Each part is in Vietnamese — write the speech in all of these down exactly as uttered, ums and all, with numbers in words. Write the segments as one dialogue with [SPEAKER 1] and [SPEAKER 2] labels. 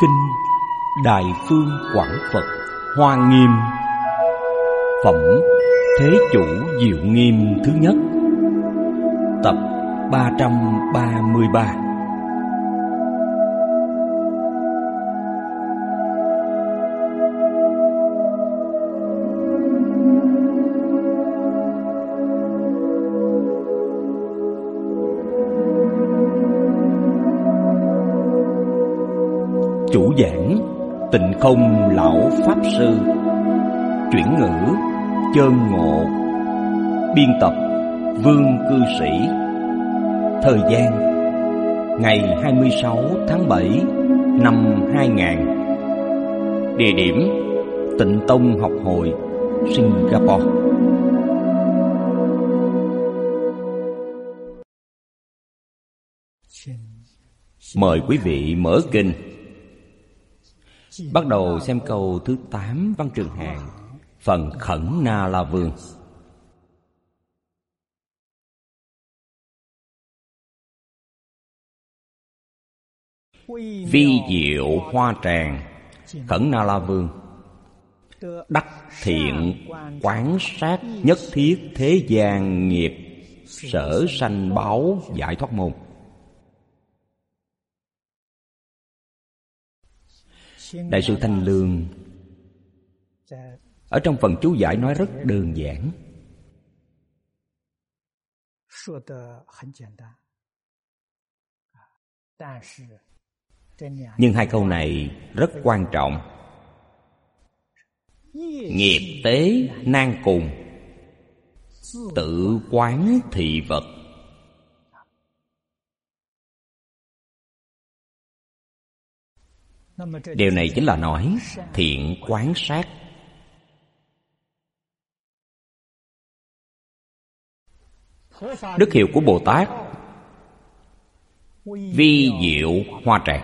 [SPEAKER 1] Kinh Đại Phương Quảng Phật Hoa Nghiêm, phẩm Thế Chủ Diệu Nghiêm thứ nhất, tập ba trăm ba mươi ba. Chủ giảng Tịnh Không Lão Pháp Sư, chuyển ngữ Chơn Ngộ, biên tập Vương Cư Sĩ. Thời gian ngày hai mươi sáu tháng bảy năm hai nghìn. Địa điểm Tịnh Tông Học Hội, Singapore. Mời quý vị mở kinh. Bắt đầu xem câu thứ tám văn Trường Hàng, phần Khẩn Na La Vương. Vi diệu hoa tràng. Khẩn Na La Vương: đắc thiện quán sát nhất thiết thế gian nghiệp, sở sanh báo giải thoát môn. Đại sư Thanh Lương ở trong phần chú giải nói rất đơn giản. Nhưng hai câu này rất quan trọng. Nghiệp tế nan cùng, tự quán thị vật. Điều này chính là nói thiện quán sát. Đức hiệu của Bồ Tát vi diệu hoa tràng.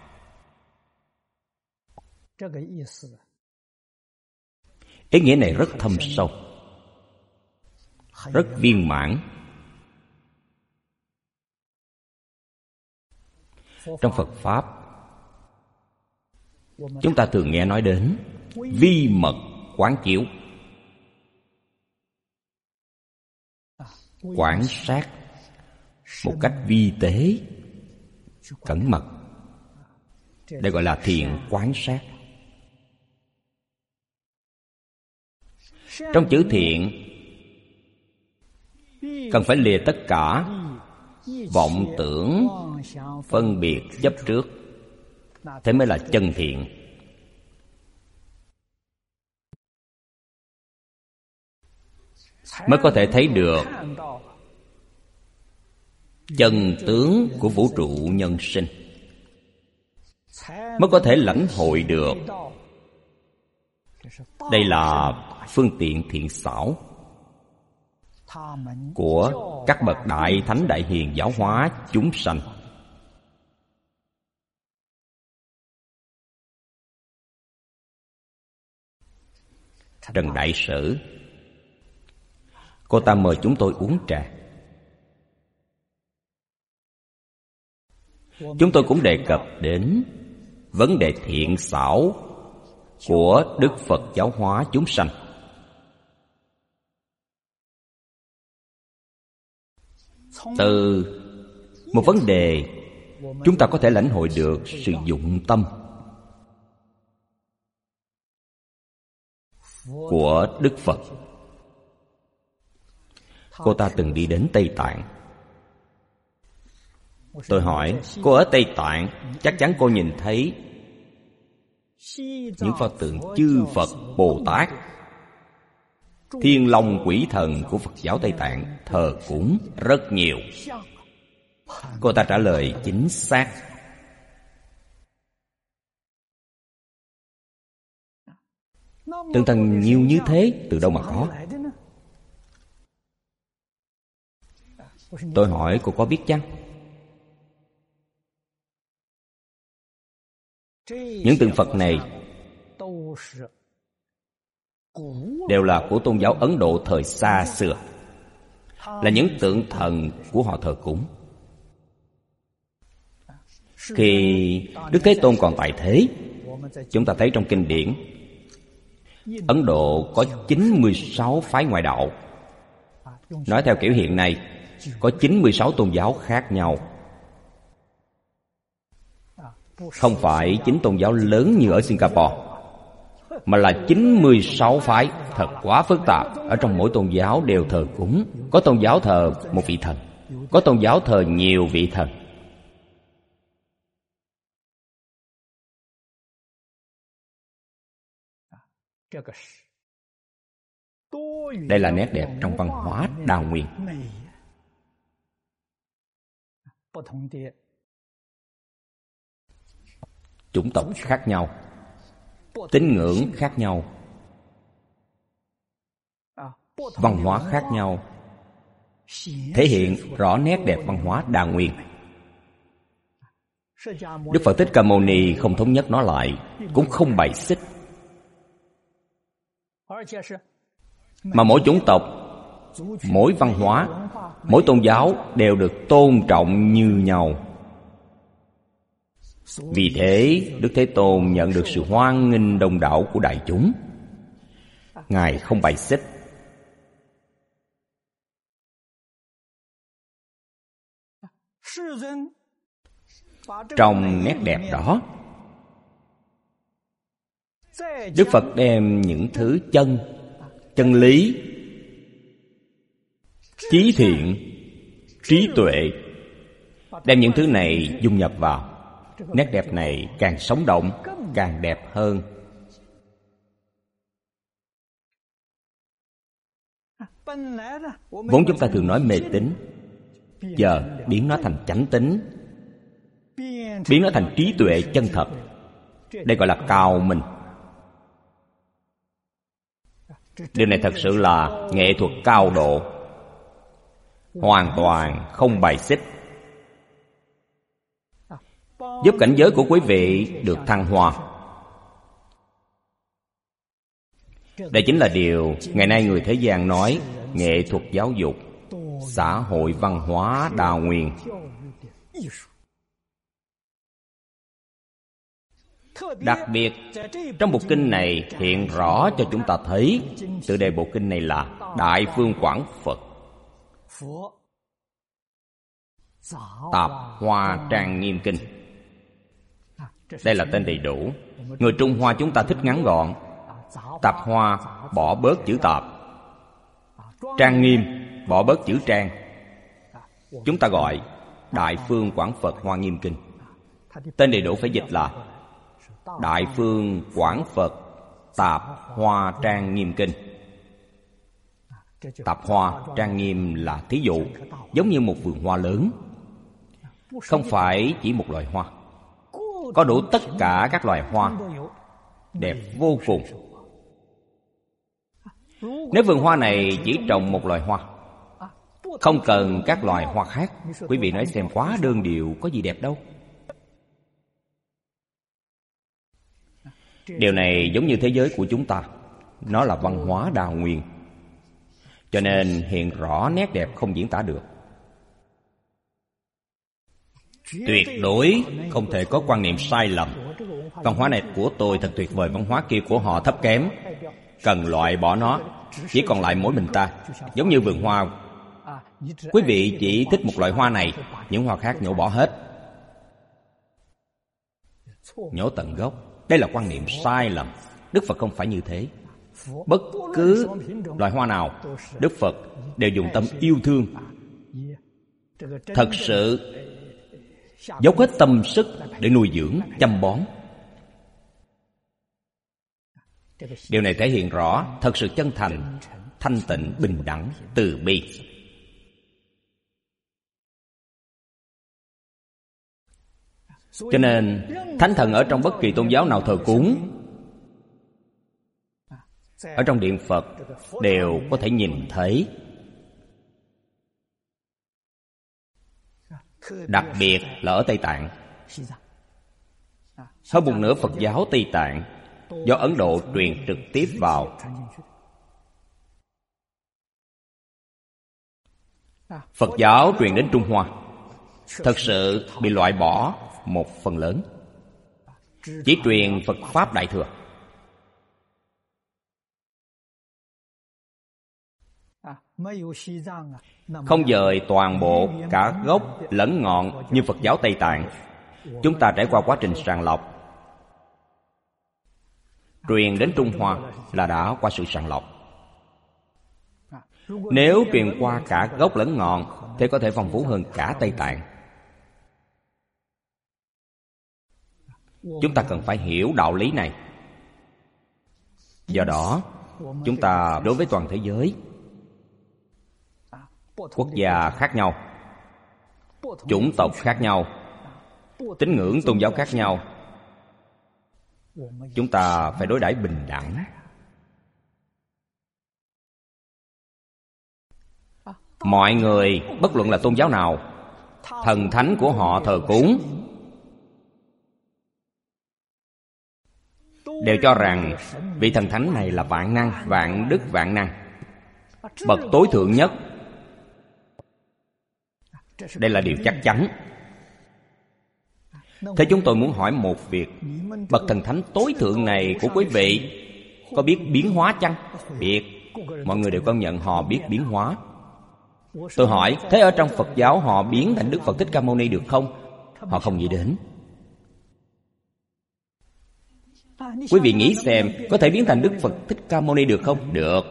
[SPEAKER 1] Ý nghĩa này rất thâm sâu, rất viên mãn. Trong Phật Pháp, chúng ta thường nghe nói đến vi mật quán chiếu, quán sát một cách vi tế, cẩn mật. Đây gọi là thiện quán sát. Trong chữ thiện cần phải lìa tất cả vọng tưởng, phân biệt, chấp trước. Thế mới là chân thiện. Mới có thể thấy được chân tướng của vũ trụ nhân sinh. Mới có thể lãnh hội được. Đây là phương tiện thiện xảo của các bậc đại thánh đại hiền giáo hóa chúng sanh. Trần Đại Sử, cô ta mời chúng tôi uống trà. Chúng tôi cũng đề cập đến vấn đề thiện xảo của Đức Phật giáo hóa chúng sanh. Từ một vấn đề, chúng ta có thể lãnh hội được sự dụng tâm của Đức Phật. Cô ta từng đi đến Tây Tạng. Tôi hỏi, cô ở Tây Tạng, chắc chắn cô nhìn thấy những pho tượng chư Phật, Bồ Tát, thiên long quỷ thần của Phật giáo Tây Tạng thờ cúng rất nhiều. Cô ta trả lời chính xác. Tượng thần nhiều như thế từ đâu mà có? Tôi hỏi, cô có biết chăng? Những tượng Phật này đều là của tôn giáo Ấn Độ thời xa xưa, là những tượng thần của họ thờ cúng. Khi Đức Thế Tôn còn tại thế, chúng ta thấy trong kinh điển Ấn Độ có chín mươi sáu phái ngoại đạo. Nói theo kiểu hiện nay, có chín mươi sáu tôn giáo khác nhau. Không phải chín tôn giáo lớn như ở Singapore, mà là chín mươi sáu phái. Thật quá phức tạp. Ở trong mỗi tôn giáo đều thờ cúng. Có tôn giáo thờ một vị thần, có tôn giáo thờ nhiều vị thần. Đây là nét đẹp trong văn hóa Đào Nguyên. Chủng tộc khác nhau, tín ngưỡng khác nhau, văn hóa khác nhau, thể hiện rõ nét đẹp văn hóa Đào Nguyên. Đức Phật Thích Ca Mâu Ni không thống nhất nó lại, cũng không bày xích, mà mỗi chủng tộc, mỗi văn hóa, mỗi tôn giáo đều được tôn trọng như nhau. Vì thế, Đức Thế Tôn nhận được sự hoan nghênh đông đảo của đại chúng. Ngài không bày xích. Trong nét đẹp đó, Đức Phật đem những thứ chân, chân lý, chí thiện, trí tuệ, đem những thứ này dung nhập vào. Nét đẹp này càng sống động, càng đẹp hơn. Vốn chúng ta thường nói mê tín, giờ biến nó thành chánh tín, biến nó thành trí tuệ chân thật. Đây gọi là cao minh. Điều này thật sự là nghệ thuật cao độ, hoàn toàn không bài xích, giúp cảnh giới của quý vị được thăng hoa. Đây chính là điều ngày nay người thế gian nói nghệ thuật giáo dục, xã hội văn hóa Đào Nguyên. Đặc biệt trong bộ kinh này hiện rõ cho chúng ta thấy, tựa đề bộ kinh này là Đại Phương Quảng Phật Tạp Hoa Trang Nghiêm Kinh. Đây là tên đầy đủ. Người Trung Hoa chúng ta thích ngắn gọn. Tạp Hoa bỏ bớt chữ tạp, Trang Nghiêm bỏ bớt chữ trang. Chúng ta gọi Đại Phương Quảng Phật Hoa Nghiêm Kinh. Tên đầy đủ phải dịch là Đại Phương Quảng Phật Tạp Hoa Trang Nghiêm Kinh. Tạp Hoa Trang Nghiêm là thí dụ, giống như một vườn hoa lớn. Không phải chỉ một loài hoa, có đủ tất cả các loài hoa, đẹp vô cùng. Nếu vườn hoa này chỉ trồng một loài hoa, không cần các loài hoa khác, quý vị nói xem quá đơn điệu, có gì đẹp đâu. Điều này giống như thế giới của chúng ta, nó là văn hóa Đào Nguyên, cho nên hiện rõ nét đẹp không diễn tả được. Tuyệt đối không thể có quan niệm sai lầm. Văn hóa này của tôi thật tuyệt vời, văn hóa kia của họ thấp kém, cần loại bỏ nó. Chỉ còn lại mỗi mình ta. Giống như vườn hoa, quý vị chỉ thích một loại hoa này, những hoa khác nhổ bỏ hết, nhổ tận gốc. Đây là quan niệm sai lầm. Đức Phật không phải như thế. Bất cứ loài hoa nào, Đức Phật đều dùng tâm yêu thương, thật sự dốc hết tâm sức để nuôi dưỡng, chăm bón. Điều này thể hiện rõ thật sự chân thành, thanh tịnh, bình đẳng, từ bi. Cho nên thánh thần ở trong bất kỳ tôn giáo nào thờ cúng, ở trong điện Phật đều có thể nhìn thấy. Đặc biệt là ở Tây Tạng. Hơn một nửa Phật giáo Tây Tạng do Ấn Độ truyền trực tiếp vào. Phật giáo truyền đến Trung Hoa, thật sự bị loại bỏ một phần lớn, chỉ truyền Phật Pháp Đại Thừa. Không dời toàn bộ cả gốc lẫn ngọn như Phật giáo Tây Tạng. Chúng ta trải qua quá trình sàng lọc, truyền đến Trung Hoa là đã qua sự sàng lọc. Nếu truyền qua cả gốc lẫn ngọn thì có thể phong phú hơn cả Tây Tạng. Chúng ta cần phải hiểu đạo lý này. Do đó, chúng ta đối với toàn thế giới, quốc gia khác nhau, chủng tộc khác nhau, tín ngưỡng tôn giáo khác nhau, chúng ta phải đối đãi bình đẳng. Mọi người, bất luận là tôn giáo nào, thần thánh của họ thờ cúng đều cho rằng vị thần thánh này là vạn năng, vạn đức vạn năng, bậc tối thượng nhất. Đây là điều chắc chắn. Thế chúng tôi muốn hỏi một việc: bậc thần thánh tối thượng này của quý vị có biết biến hóa chăng? Biết. Mọi người đều công nhận họ biết biến hóa. Tôi hỏi, thế ở trong Phật giáo họ biến thành Đức Phật Thích Ca Mâu Ni được không? Họ không nghĩ đến. Quý vị nghĩ xem, có thể biến thành Đức Phật Thích Ca Mâu Ni được không? Được.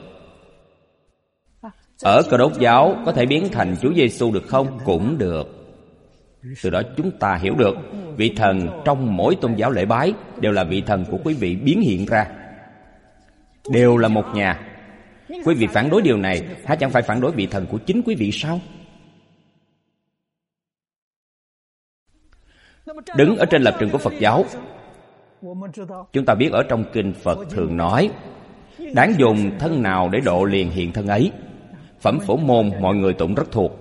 [SPEAKER 1] Ở Cơ Đốc giáo có thể biến thành Chúa Giêsu được không? Cũng được. Từ đó chúng ta hiểu được vị thần trong mỗi tôn giáo lễ bái đều là vị thần của quý vị biến hiện ra, đều là một nhà. Quý vị phản đối điều này, há chẳng phải phản đối vị thần của chính quý vị sao? Đứng ở trên lập trường của Phật giáo, chúng ta biết ở trong kinh Phật thường nói, đáng dùng thân nào để độ liền hiện thân ấy. Phẩm Phổ Môn mọi người tụng rất thuộc.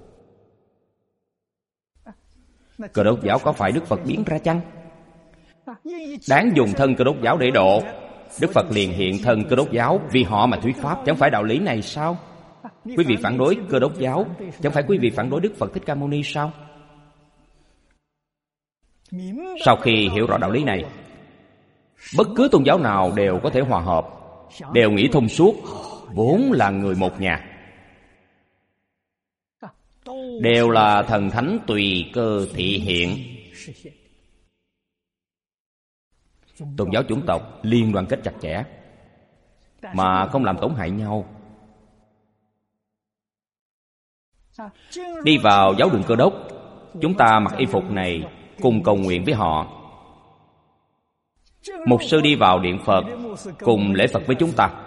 [SPEAKER 1] Cơ Đốc giáo có phải Đức Phật biến ra chăng? Đáng dùng thân Cơ Đốc giáo để độ, Đức Phật liền hiện thân Cơ Đốc giáo vì họ mà thuyết pháp. Chẳng phải đạo lý này sao? Quý vị phản đối Cơ Đốc giáo, chẳng phải quý vị phản đối Đức Phật Thích Ca Mâu Ni sao? Sau khi hiểu rõ đạo lý này, bất cứ tôn giáo nào đều có thể hòa hợp, đều nghĩ thông suốt, vốn là người một nhà, đều là thần thánh tùy cơ thị hiện. Tôn giáo chủng tộc liên đoàn kết chặt chẽ mà không làm tổn hại nhau. Đi vào giáo đường Cơ Đốc, chúng ta mặc y phục này cùng cầu nguyện với họ. Mục sư đi vào điện Phật cùng lễ Phật với chúng ta.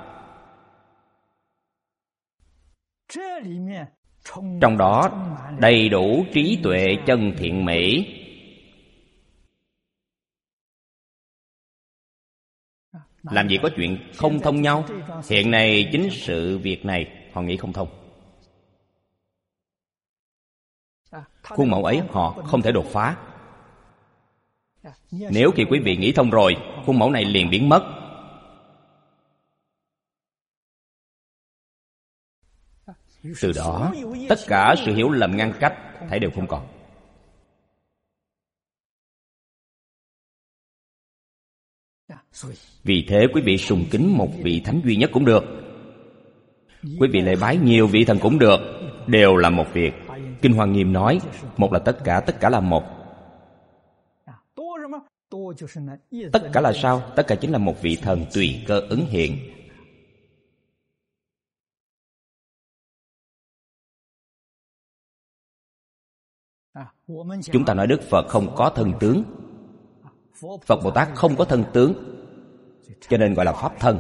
[SPEAKER 1] Trong đó đầy đủ trí tuệ chân thiện mỹ. Làm gì có chuyện không thông nhau. Hiện nay chính sự việc này họ nghĩ không thông. Khuôn mẫu ấy họ không thể đột phá. Nếu khi quý vị nghĩ thông rồi, khuôn mẫu này liền biến mất. Từ đó, tất cả sự hiểu lầm ngăn cách thảy đều không còn. Vì thế quý vị sùng kính một vị thánh duy nhất cũng được, quý vị lễ bái nhiều vị thần cũng được, đều là một việc. Kinh Hoa Nghiêm nói, một là tất cả, tất cả là một. Tất cả là sao? Tất cả chính là một vị thần tùy cơ ứng hiện. Chúng ta nói Đức Phật không có thân tướng, Phật Bồ Tát không có thân tướng, cho nên gọi là Pháp thân.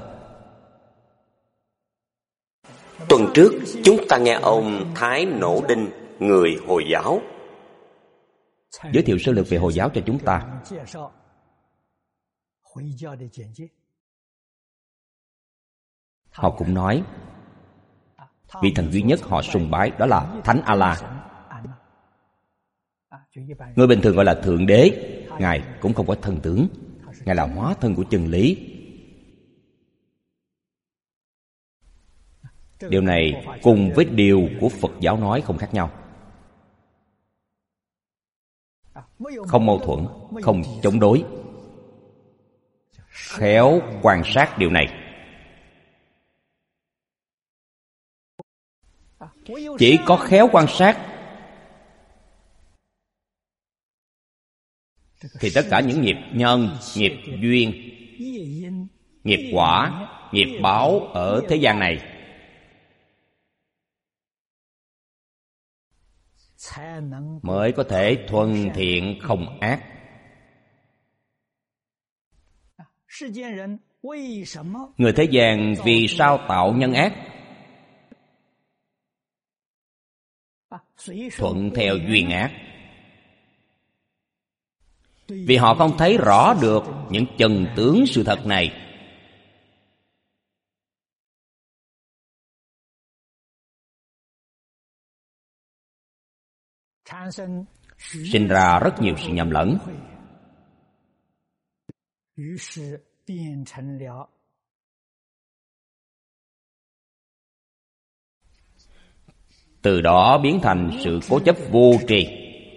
[SPEAKER 2] Tuần trước chúng ta nghe ông Thái Nổ Đinh, người Hồi giáo,
[SPEAKER 1] giới thiệu sơ lược về Hồi giáo cho chúng ta. Họ cũng nói vị thần duy nhất họ sùng bái đó là Thánh A-la. Người bình thường gọi là Thượng Đế. Ngài cũng không có thân tướng, Ngài là hóa thân của chân lý. Điều này cùng với điều của Phật giáo nói không khác nhau. không mâu thuẫn, không chống đối. Khéo quan sát điều này. Chỉ có khéo quan sát thì tất cả những nghiệp nhân, nghiệp duyên, nghiệp quả, nghiệp báo ở thế gian này mới có thể thuần thiện không ác. Người thế gian vì sao tạo nhân ác? Thuận theo duyên ác. Vì họ không thấy rõ được những chân tướng sự thật này. Sinh ra rất nhiều sự nhầm lẫn. Từ đó biến thành sự cố chấp vô tri.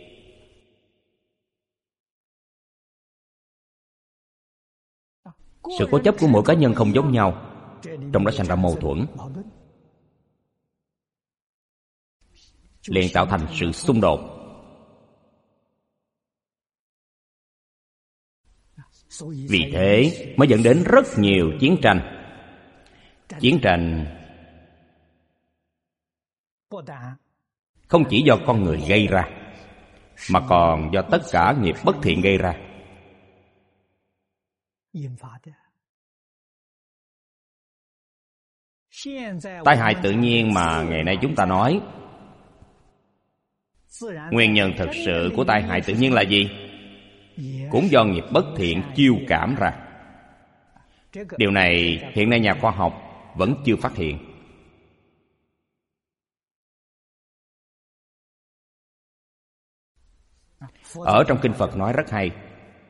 [SPEAKER 1] Sự cố chấp của mỗi cá nhân không giống nhau, trong đó sinh ra mâu thuẫn, liền tạo thành sự xung đột. Vì thế mới dẫn đến rất nhiều chiến tranh. Chiến tranh không chỉ do con người gây ra, mà còn do tất cả nghiệp bất thiện gây ra. Tai hại tự nhiên mà ngày nay chúng ta nói, nguyên nhân thực sự của tai hại tự nhiên là gì? Cũng do nghiệp bất thiện chiêu cảm ra. Điều này hiện nay nhà khoa học vẫn chưa phát hiện. Ở trong kinh Phật nói rất hay: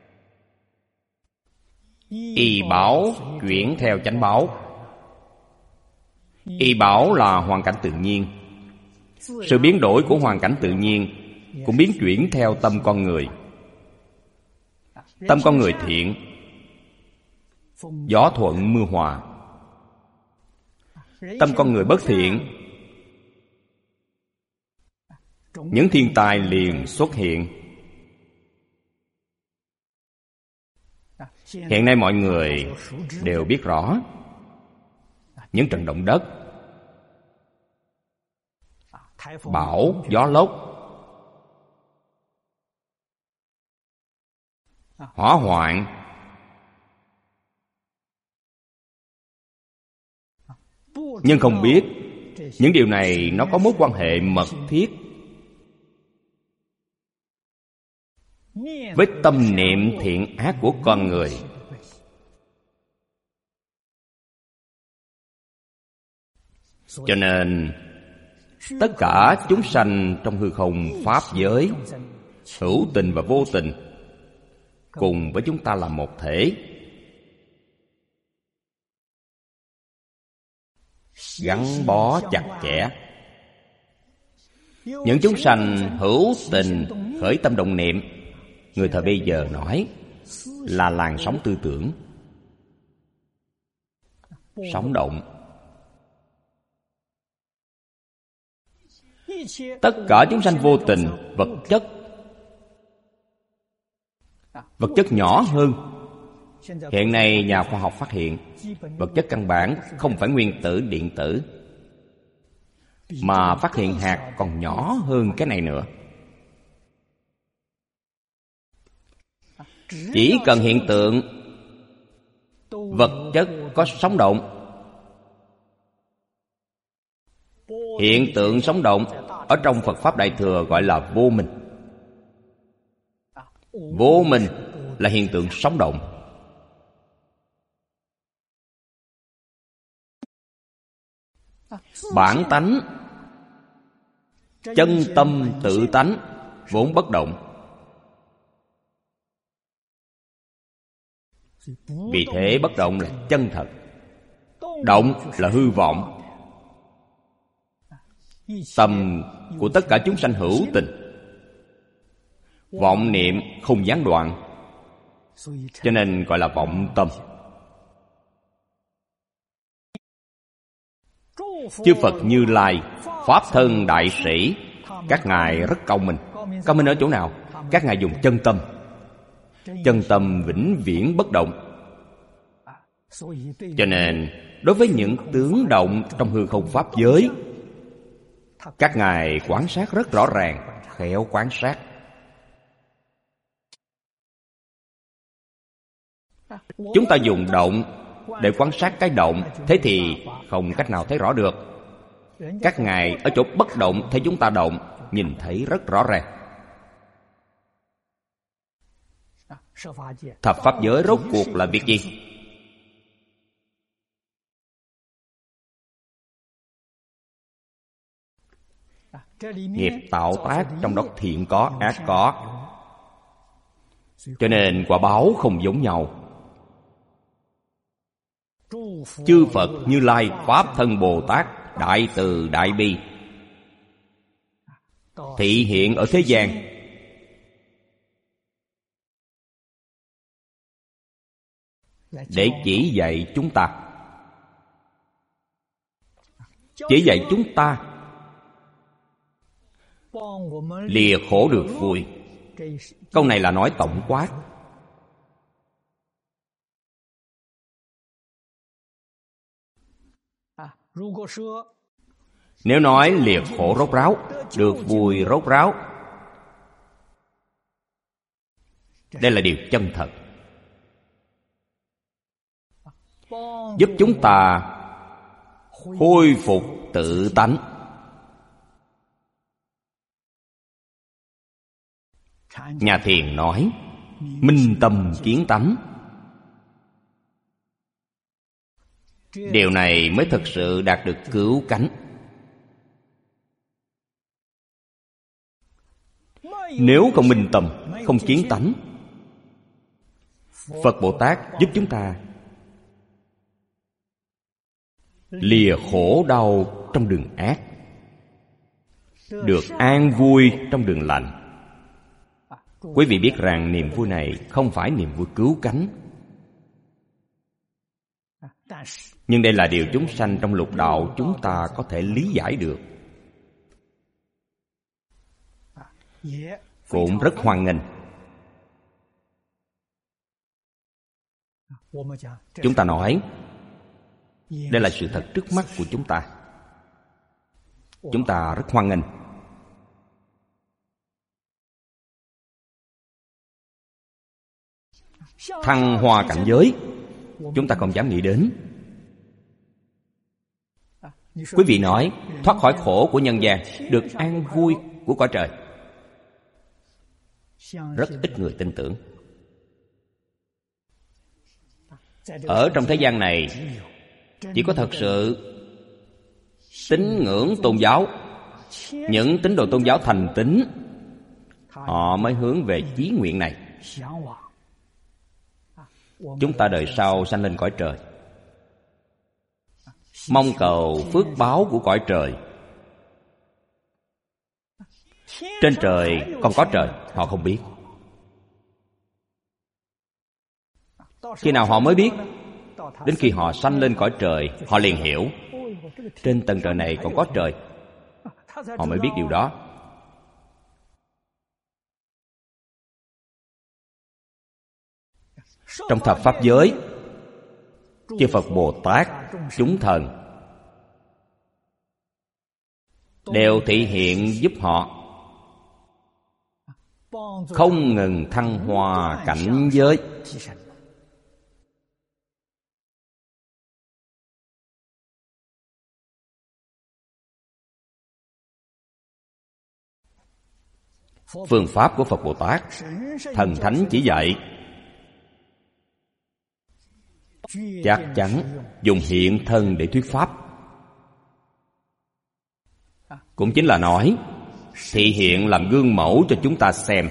[SPEAKER 1] y báo chuyển theo chánh báo. Y báo là hoàn cảnh tự nhiên. Sự biến đổi của hoàn cảnh tự nhiên cũng biến chuyển theo tâm con người. Tâm con người thiện, gió thuận mưa hòa. Tâm con người bất thiện, những thiên tai liền xuất hiện. Hiện nay mọi người đều biết rõ những trận động đất, bão, gió lốc, hỏa hoạn, nhưng không biết những điều này nó có mối quan hệ mật thiết với tâm niệm thiện ác của con người. Cho nên tất cả chúng sanh trong hư không pháp giới, hữu tình và vô tình, cùng với chúng ta là một thể, gắn bó chặt chẽ. Những chúng sanh hữu tình khởi tâm động niệm, người thời bây giờ nói là làn sóng tư tưởng, sóng động. Tất cả chúng sanh vô tình, vật chất vật chất nhỏ hơn. Hiện nay nhà khoa học phát hiện vật chất căn bản không phải nguyên tử điện tử, mà phát hiện hạt còn nhỏ hơn cái này nữa. Chỉ cần hiện tượng vật chất có sóng động, hiện tượng sóng động ở trong Phật Pháp Đại Thừa gọi là vô minh. Vô minh là hiện tượng sóng động. Bản tánh, chân tâm tự tánh vốn bất động. Vì thế bất động là chân thật, động là hư vọng. Tâm của tất cả chúng sanh hữu tình Vọng niệm không gián đoạn, cho nên gọi là vọng tâm. Chư Phật Như Lai, Pháp thân đại sĩ, các ngài rất cao minh. Cao minh ở chỗ nào? Các ngài dùng chân tâm. Chân tâm vĩnh viễn bất động. Cho nên đối với những tướng động trong hư không pháp giới, các ngài quan sát rất rõ ràng, khéo quan sát. Chúng ta dùng động để quan sát cái động, thế thì không cách nào thấy rõ được. Các ngài ở chỗ bất động thấy chúng ta động, nhìn thấy rất rõ ràng. Thập pháp giới rốt cuộc là việc gì? Nghiệp tạo tác trong đó thiện có, ác có, cho nên quả báo không giống nhau. Chư Phật Như Lai, Pháp thân Bồ Tát, đại từ đại bi, thị hiện ở thế gian, để chỉ dạy chúng ta. Chỉ dạy chúng ta lìa khổ được vui. Câu này là nói tổng quát. Nếu nói lìa khổ rốt ráo, được vui rốt ráo, đây là điều chân thật, giúp chúng ta khôi phục tự tánh. Nhà Thiền nói minh tâm kiến tánh. Điều này mới thực sự đạt được cứu cánh. Nếu không minh tâm, không kiến tánh, Phật Bồ Tát giúp chúng ta lìa khổ đau trong đường ác, được an vui trong đường lành. Quý vị biết rằng niềm vui này không phải niềm vui cứu cánh, nhưng đây là điều chúng sanh trong lục đạo chúng ta có thể lý giải được, cũng rất hoan nghênh. Chúng ta nói đây là sự thật trước mắt của chúng ta, chúng ta rất hoan nghênh. Thăng hoa cảnh giới chúng ta không dám nghĩ đến. Quý vị nói thoát khỏi khổ của nhân gian, được an vui của cõi trời, rất ít người tin tưởng. Ở trong thế gian này, chỉ có thật sự tín ngưỡng tôn giáo, những tín đồ tôn giáo thành tín, họ mới hướng về chí nguyện này. Chúng ta đời sau sanh lên cõi trời, mong cầu phước báo của cõi trời. Trên trời còn có trời, họ không biết. Khi nào họ mới biết? Đến khi họ sanh lên cõi trời, họ liền hiểu trên tầng trời này còn có trời. Họ mới biết điều đó. Trong thập pháp giới, chư Phật Bồ Tát, chúng thần đều thị hiện giúp họ không ngừng thăng hoa cảnh giới. Phương pháp của Phật Bồ Tát, thần thánh chỉ dạy, chắc chắn dùng hiện thân để thuyết pháp. Cũng chính là nói thị hiện làm gương mẫu cho chúng ta xem.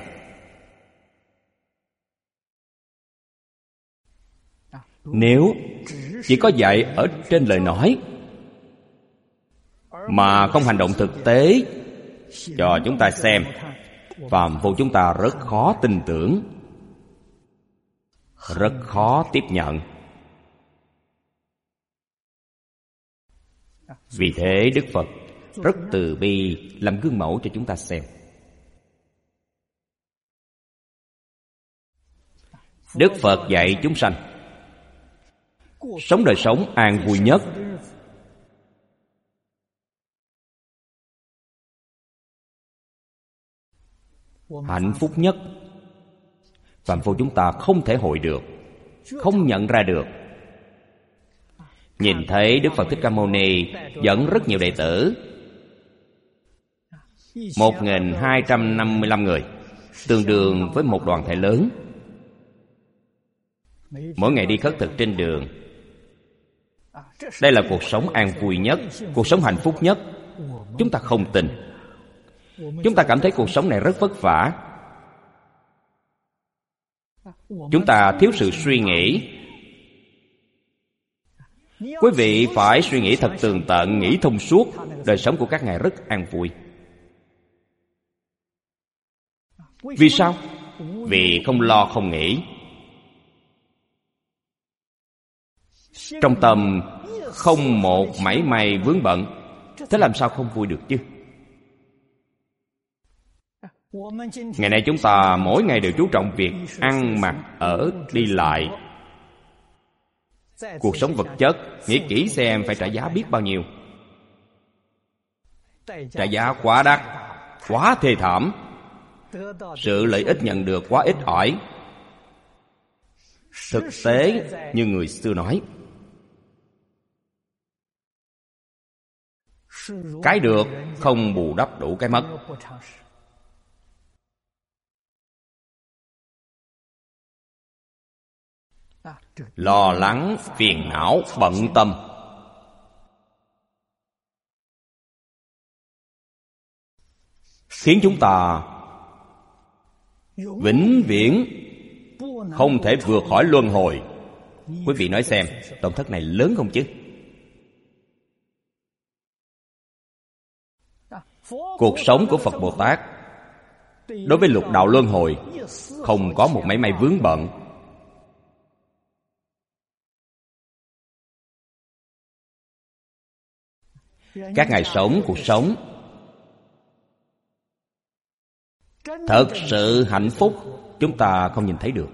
[SPEAKER 1] Nếu chỉ có dạy ở trên lời nói mà không hành động thực tế cho chúng ta xem, phàm phu chúng ta rất khó tin tưởng, rất khó tiếp nhận. Vì thế Đức Phật rất từ bi làm gương mẫu cho chúng ta xem. Đức Phật dạy chúng sanh sống đời sống an vui nhất, hạnh phúc nhất. Phàm phu chúng ta không thể hội được, không nhận ra được. Nhìn thấy Đức Phật Thích Ca Mâu Ni dẫn rất nhiều đệ tử, một nghìn hai trăm năm mươi lăm người, tương đương với một đoàn thể lớn, mỗi ngày đi khất thực trên đường. Đây là cuộc sống an vui nhất, cuộc sống hạnh phúc nhất. Chúng ta không tin. Chúng ta cảm thấy cuộc sống này rất vất vả. Chúng ta thiếu sự suy nghĩ. Quý vị phải suy nghĩ thật tường tận, nghĩ thông suốt. Đời sống của các ngài rất an vui. Vì sao? Vì không lo không nghĩ. Trong tâm không một mảy may vướng bận. Thế làm sao không vui được chứ? Ngày nay chúng ta mỗi ngày đều chú trọng việc ăn, mặc, ở, đi lại. Cuộc sống vật chất, nghĩ kỹ xem phải trả giá biết bao nhiêu. Trả giá quá đắt, quá thê thảm. Sự lợi ích nhận được quá ít ỏi. Thực tế như người xưa nói, cái được không bù đắp đủ cái mất. Lo lắng, phiền não, bận tâm, khiến chúng ta vĩnh viễn không thể vượt khỏi luân hồi. Quý vị nói xem, tổn thất này lớn không chứ? Cuộc sống của Phật Bồ Tát đối với lục đạo luân hồi không có một mảy may vướng bận. Các ngài sống cuộc sống thật sự hạnh phúc, chúng ta không nhìn thấy được.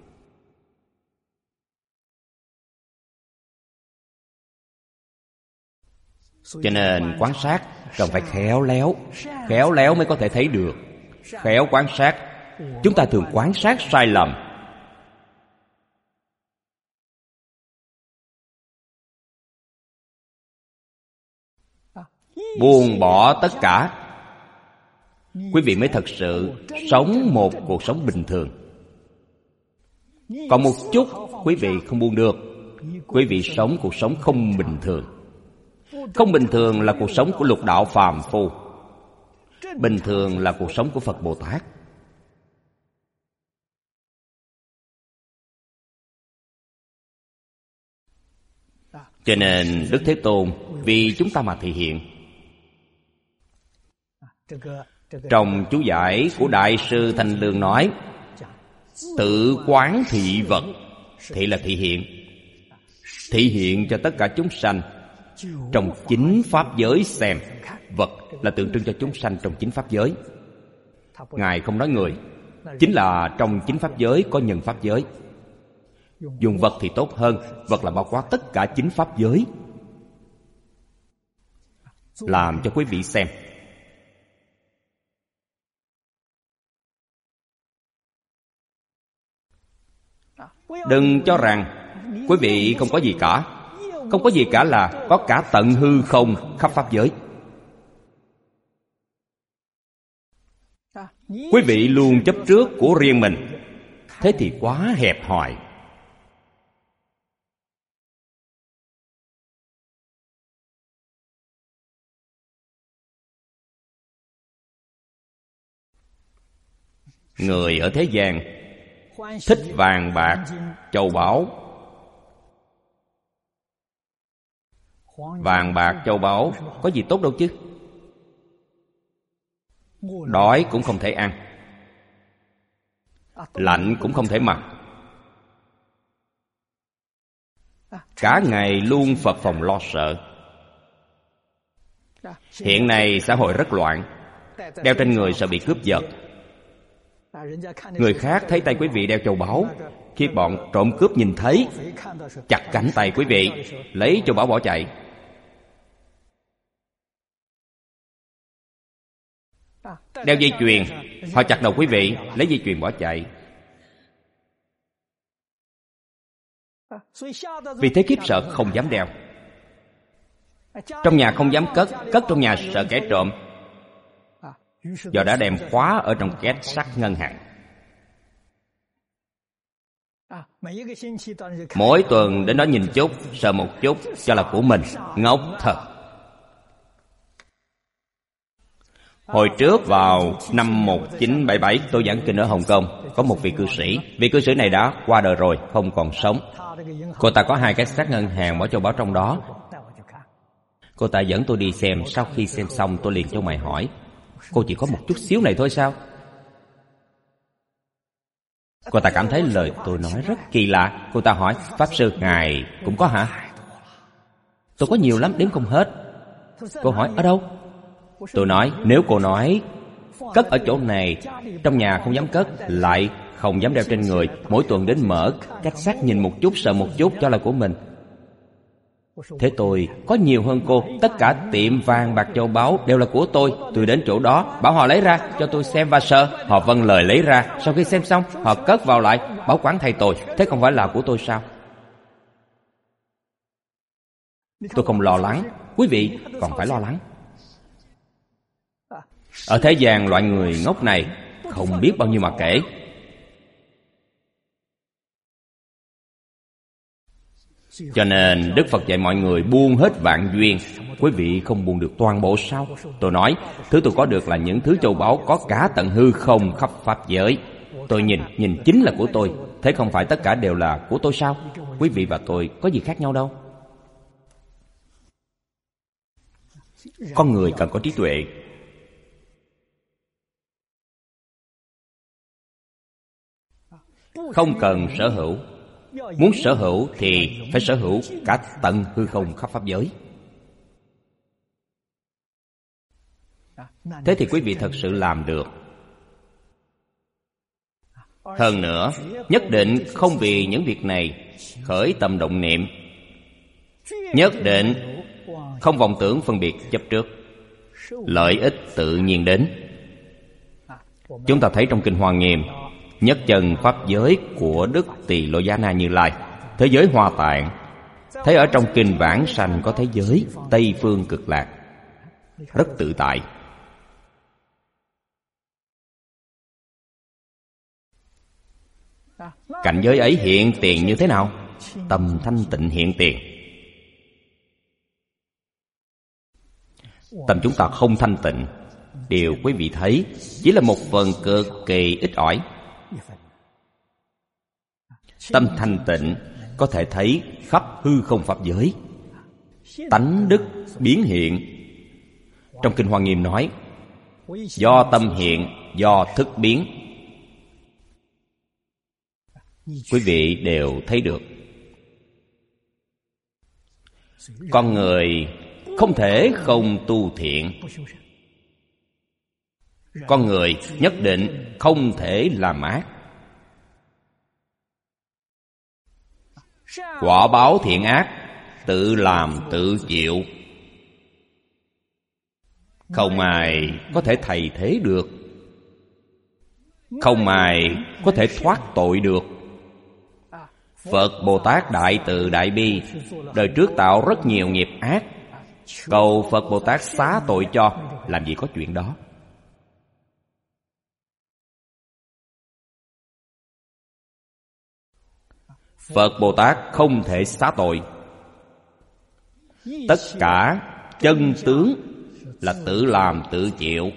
[SPEAKER 1] Cho nên quan sát cần phải khéo léo. Khéo léo mới có thể thấy được. Khéo quan sát. Chúng ta thường quan sát sai lầm. Buông bỏ tất cả, quý vị mới thật sự sống một cuộc sống bình thường. Còn một chút quý vị không buông được, quý vị sống cuộc sống không bình thường. Không bình thường là cuộc sống của lục đạo phàm phu. Bình thường là cuộc sống của Phật Bồ Tát. Cho nên Đức Thế Tôn vì chúng ta mà thể hiện. Trong chú giải của Đại sư Thanh Lương nói, tự quán thị vật. Thị là thị hiện. Thị hiện cho tất cả chúng sanh trong chính pháp giới xem. Vật là tượng trưng cho chúng sanh trong chính pháp giới. Ngài không nói người, chính là trong chính pháp giới có nhân pháp giới. Dùng vật thì tốt hơn. Vật là bao quát tất cả chính pháp giới, làm cho quý vị xem. Đừng cho rằng quý vị không có gì cả. Không có gì cả là có cả tận hư không khắp pháp giới. Quý vị luôn chấp trước của riêng mình, thế thì quá hẹp hòi. Người ở thế gian thích vàng bạc, châu báu. Vàng bạc, châu báu có gì tốt đâu chứ. Đói cũng không thể ăn. lạnh cũng không thể mặc. Cả ngày luôn phập phồng lo sợ. Hiện nay xã hội rất loạn, đeo trên người sợ bị cướp giật. Người khác thấy tay quý vị đeo châu báu, khi bọn trộm cướp nhìn thấy, chặt cánh tay quý vị, lấy châu báu bỏ chạy. Đeo dây chuyền, họ chặt đầu quý vị, lấy dây chuyền bỏ chạy. Vì thế khiếp sợ không dám đeo. Trong nhà không dám cất, cất trong nhà sợ kẻ trộm, do đã đem khóa ở trong két sắt ngân hàng. Mỗi tuần đến đó nhìn chút, sợ một chút, cho là của mình. Ngốc thật. Hồi trước vào năm một nghìn chín trăm bảy mươi bảy, tôi giảng kinh ở Hồng Kông. Có một vị cư sĩ. Vị cư sĩ này đã qua đời rồi, không còn sống. Cô ta có hai cái sắt ngân hàng bỏ châu báu trong đó. Cô ta dẫn tôi đi xem. Sau khi xem xong tôi liền cho mày hỏi, cô chỉ có một chút xíu này thôi sao? Cô ta cảm thấy lời tôi nói rất kỳ lạ. Cô ta hỏi, Pháp Sư, ngài cũng có hả? Tôi có nhiều lắm, đếm không hết. Cô hỏi, ở đâu? Tôi nói, nếu cô nói cất ở chỗ này, trong nhà không dám cất, lại không dám đeo trên người, mỗi tuần đến mở cách sắt nhìn một chút, sợ một chút, cho là của mình. Thế tôi có nhiều hơn cô. Tất cả tiệm vàng bạc châu báu đều là của tôi. Tôi đến chỗ đó, bảo họ lấy ra cho tôi xem và sợ. Họ vâng lời lấy ra. Sau khi xem xong, họ cất vào lại, bảo quản thay tôi. Thế không phải là của tôi sao? Tôi không lo lắng. Quý vị còn phải lo lắng. Ở thế gian loại người ngốc này không biết bao nhiêu mà kể. Cho nên Đức Phật dạy mọi người buông hết vạn duyên. Quý vị không buông được toàn bộ sao? Tôi nói, thứ tôi có được là những thứ châu báu có cả tận hư không khắp pháp giới. Tôi nhìn, nhìn chính là của tôi. Thế không phải tất cả đều là của tôi sao? Quý vị và tôi có gì khác nhau đâu. Con người cần có trí tuệ. Không cần sở hữu. Muốn sở hữu thì phải sở hữu cả tận hư không khắp pháp giới. Thế thì quý vị thật sự làm được. Hơn nữa, nhất định không vì những việc này khởi tâm động niệm. Nhất định không vọng tưởng phân biệt chấp trước. Lợi ích tự nhiên đến. Chúng ta thấy trong Kinh Hoa Nghiêm, nhất chân pháp giới của Đức Tỳ Lô Giá Na Như Lai, thế giới Hoa Tạng. Thấy ở trong Kinh Vãng Sanh có thế giới Tây Phương Cực Lạc, rất tự tại. Cảnh giới ấy hiện tiền như thế nào? Tâm thanh tịnh hiện tiền. Tâm chúng ta không thanh tịnh, điều quý vị thấy chỉ là một phần cực kỳ ít ỏi. Tâm thanh tịnh có thể thấy khắp hư không pháp giới. Tánh đức biến hiện. Trong Kinh Hoa Nghiêm nói, do tâm hiện, do thức biến. Quý vị đều thấy được. Con người không thể không tu thiện. Con người nhất định không thể làm ác. Quả báo thiện ác tự làm tự chịu. Không ai có thể thay thế được. Không ai có thể thoát tội được. Phật Bồ Tát Đại Từ Đại Bi đời trước tạo rất nhiều nghiệp ác, cầu Phật Bồ Tát xá tội cho. Làm gì có chuyện đó. Phật Bồ Tát không thể xá tội. Tất cả chân tướng là tự làm tự chịu.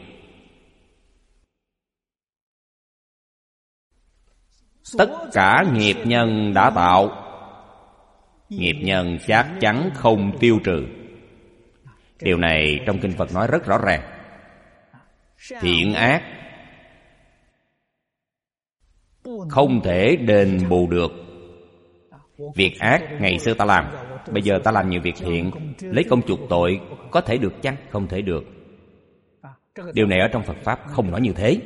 [SPEAKER 1] Tất cả nghiệp nhân đã tạo, nghiệp nhân chắc chắn không tiêu trừ. Điều này trong Kinh Phật nói rất rõ ràng. Thiện ác không thể đền bù được. Việc ác ngày xưa ta làm, bây giờ ta làm nhiều việc thiện, lấy công chuộc tội, có thể được chăng? Không thể được. Điều này ở trong Phật Pháp không nói như thế.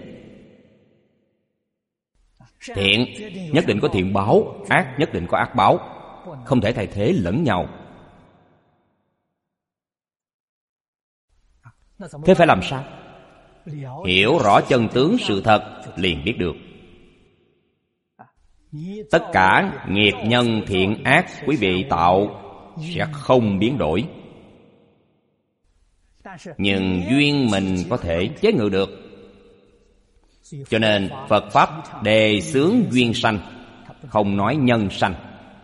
[SPEAKER 1] Thiện nhất định có thiện báo, ác nhất định có ác báo, không thể thay thế lẫn nhau. Thế phải làm sao? Hiểu rõ chân tướng sự thật liền biết được. Tất cả nghiệp nhân thiện ác quý vị tạo sẽ không biến đổi, nhưng duyên mình có thể chế ngự được. Cho nên Phật Pháp đề xướng duyên sanh, không nói nhân sanh.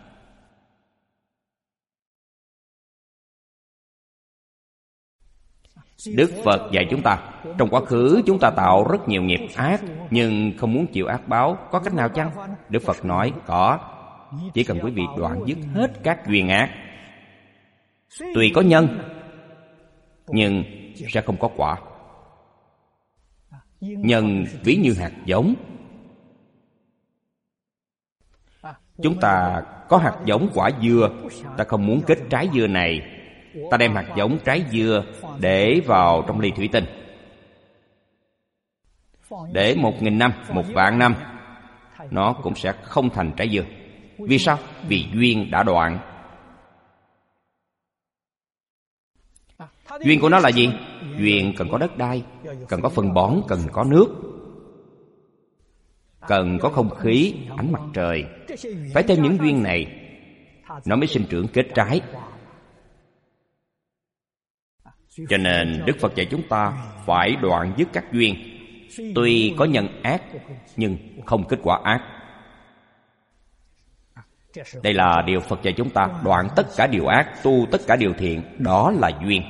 [SPEAKER 1] Đức Phật dạy chúng ta, trong quá khứ chúng ta tạo rất nhiều nghiệp ác, nhưng không muốn chịu ác báo, có cách nào chăng? Đức Phật nói, có. Chỉ cần quý vị đoạn dứt hết các duyên ác. Tuy có nhân, nhưng sẽ không có quả. Nhân ví như hạt giống. Chúng ta có hạt giống quả dưa, ta không muốn kết trái dưa này, ta đem hạt giống trái dưa để vào trong ly thủy tinh, để một nghìn năm, một vạn năm, nó cũng sẽ không thành trái dưa. Vì sao? Vì duyên đã đoạn. Duyên của nó là gì? Duyên cần có đất đai, cần có phân bón, cần có nước, cần có không khí, ánh mặt trời. Phải thêm những duyên này, nó mới sinh trưởng kết trái. Cho nên Đức Phật dạy chúng ta phải đoạn dứt các duyên. Tuy có nhân ác, nhưng không kết quả ác. Đây là điều Phật dạy chúng ta, đoạn tất cả điều ác, tu tất cả điều thiện. Đó là duyên.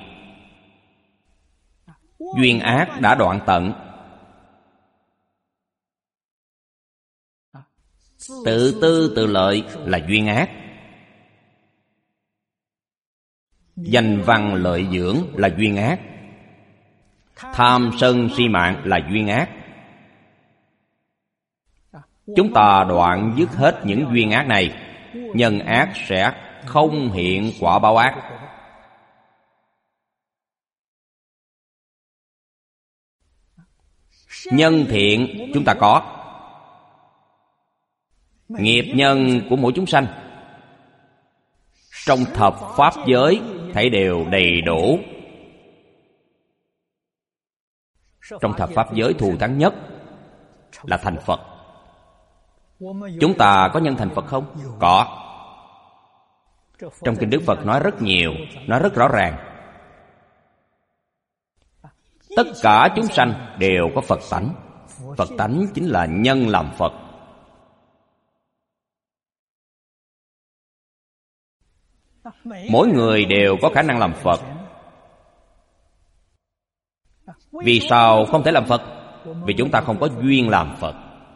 [SPEAKER 1] Duyên ác đã đoạn tận, tự tư tự lợi là duyên ác. Danh văn lợi dưỡng là duyên ác. Tham sân si mạng là duyên ác. Chúng ta đoạn dứt hết những duyên ác này, nhân ác sẽ không hiện quả báo ác. Nhân thiện chúng ta có. Nghiệp nhân của mỗi chúng sanh trong thập pháp giới thấy đều đầy đủ. Trong thập pháp giới thù thắng nhất là thành Phật. Chúng ta có nhân thành Phật không? Có. Trong kinh Đức Phật nói rất nhiều, nói rất rõ ràng. Tất cả chúng sanh đều có Phật tánh. Phật tánh chính là nhân làm Phật. Mỗi người đều có khả năng làm Phật. Vì sao không thể làm Phật? Vì chúng ta không có duyên làm Phật.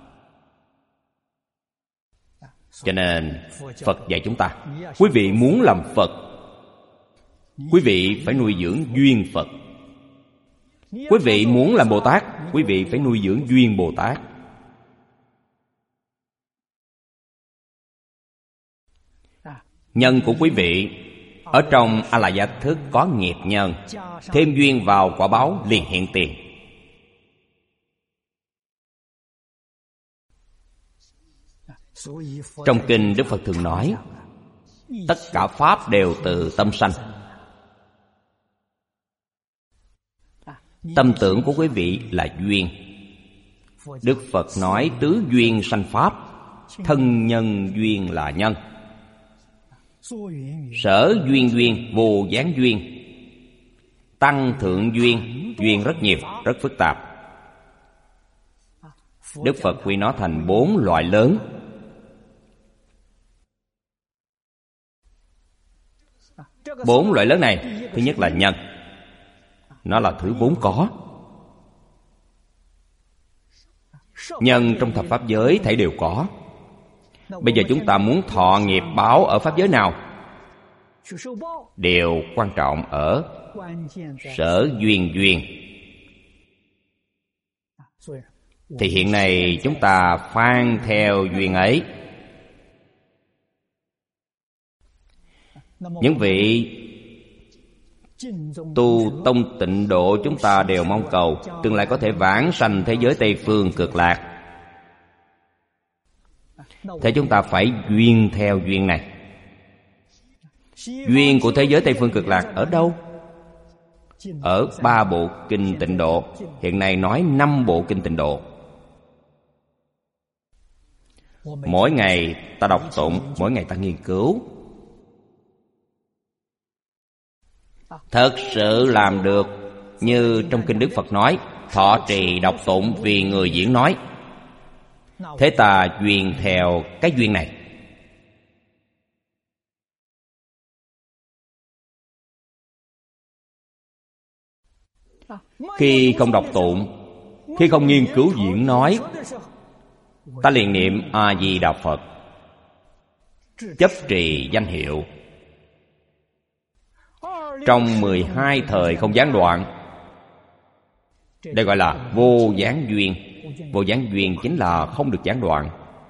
[SPEAKER 1] Cho nên Phật dạy chúng ta, quý vị muốn làm Phật, quý vị phải nuôi dưỡng duyên Phật. Quý vị muốn làm Bồ Tát, quý vị phải nuôi dưỡng duyên Bồ Tát. Nhân của quý vị ở trong A La Gia Thức có nghiệp nhân, thêm duyên vào quả báo liền hiện tiền. Trong kinh Đức Phật thường nói, tất cả pháp đều từ tâm sanh. Tâm tưởng của quý vị là duyên. Đức Phật nói tứ duyên sanh pháp, thân nhân duyên là nhân. Sở duyên duyên, vô gián duyên, tăng thượng duyên, duyên rất nhiều, rất phức tạp. Đức Phật quy nó thành bốn loại lớn. Bốn loại lớn này, thứ nhất là nhân. Nó là thứ vốn có. Nhân trong thập pháp giới thảy đều có. Bây giờ chúng ta muốn thọ nghiệp báo ở pháp giới nào? Đều quan trọng ở sở duyên duyên. thì hiện nay chúng ta phan theo duyên ấy. Những vị tu tông Tịnh Độ chúng ta đều mong cầu tương lai có thể vãng sanh thế giới Tây Phương Cực Lạc. Thế chúng ta phải duyên theo duyên này. Duyên của thế giới Tây Phương Cực Lạc ở đâu? Ở ba bộ kinh Tịnh Độ. Hiện nay nói năm bộ kinh Tịnh Độ. Mỗi ngày ta đọc tụng, mỗi ngày ta nghiên cứu. Thật sự làm được như trong kinh Đức Phật nói, thọ trì đọc tụng vì người diễn nói. Thế ta duyên theo cái duyên này. Khi không đọc tụng, khi không nghiên cứu diễn nói, ta liền niệm A-di-đà Phật, chấp trì danh hiệu. Trong mười hai thời không gián đoạn. Đây gọi là vô gián duyên. Vô gián duyên chính là không được gián đoạn.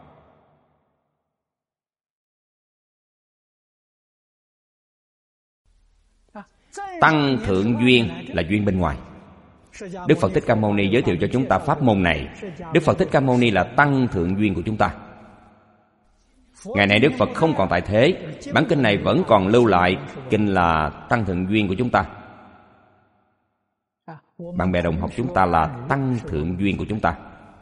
[SPEAKER 1] Tăng thượng duyên là duyên bên ngoài. Đức Phật Thích Ca Mâu Ni giới thiệu cho chúng ta pháp môn này. Đức Phật Thích Ca Mâu Ni là tăng thượng duyên của chúng ta. Ngày nay Đức Phật không còn tại thế, bản kinh này vẫn còn lưu lại. Kinh là tăng thượng duyên của chúng ta. Bạn bè đồng học chúng ta là tăng thượng duyên của chúng ta.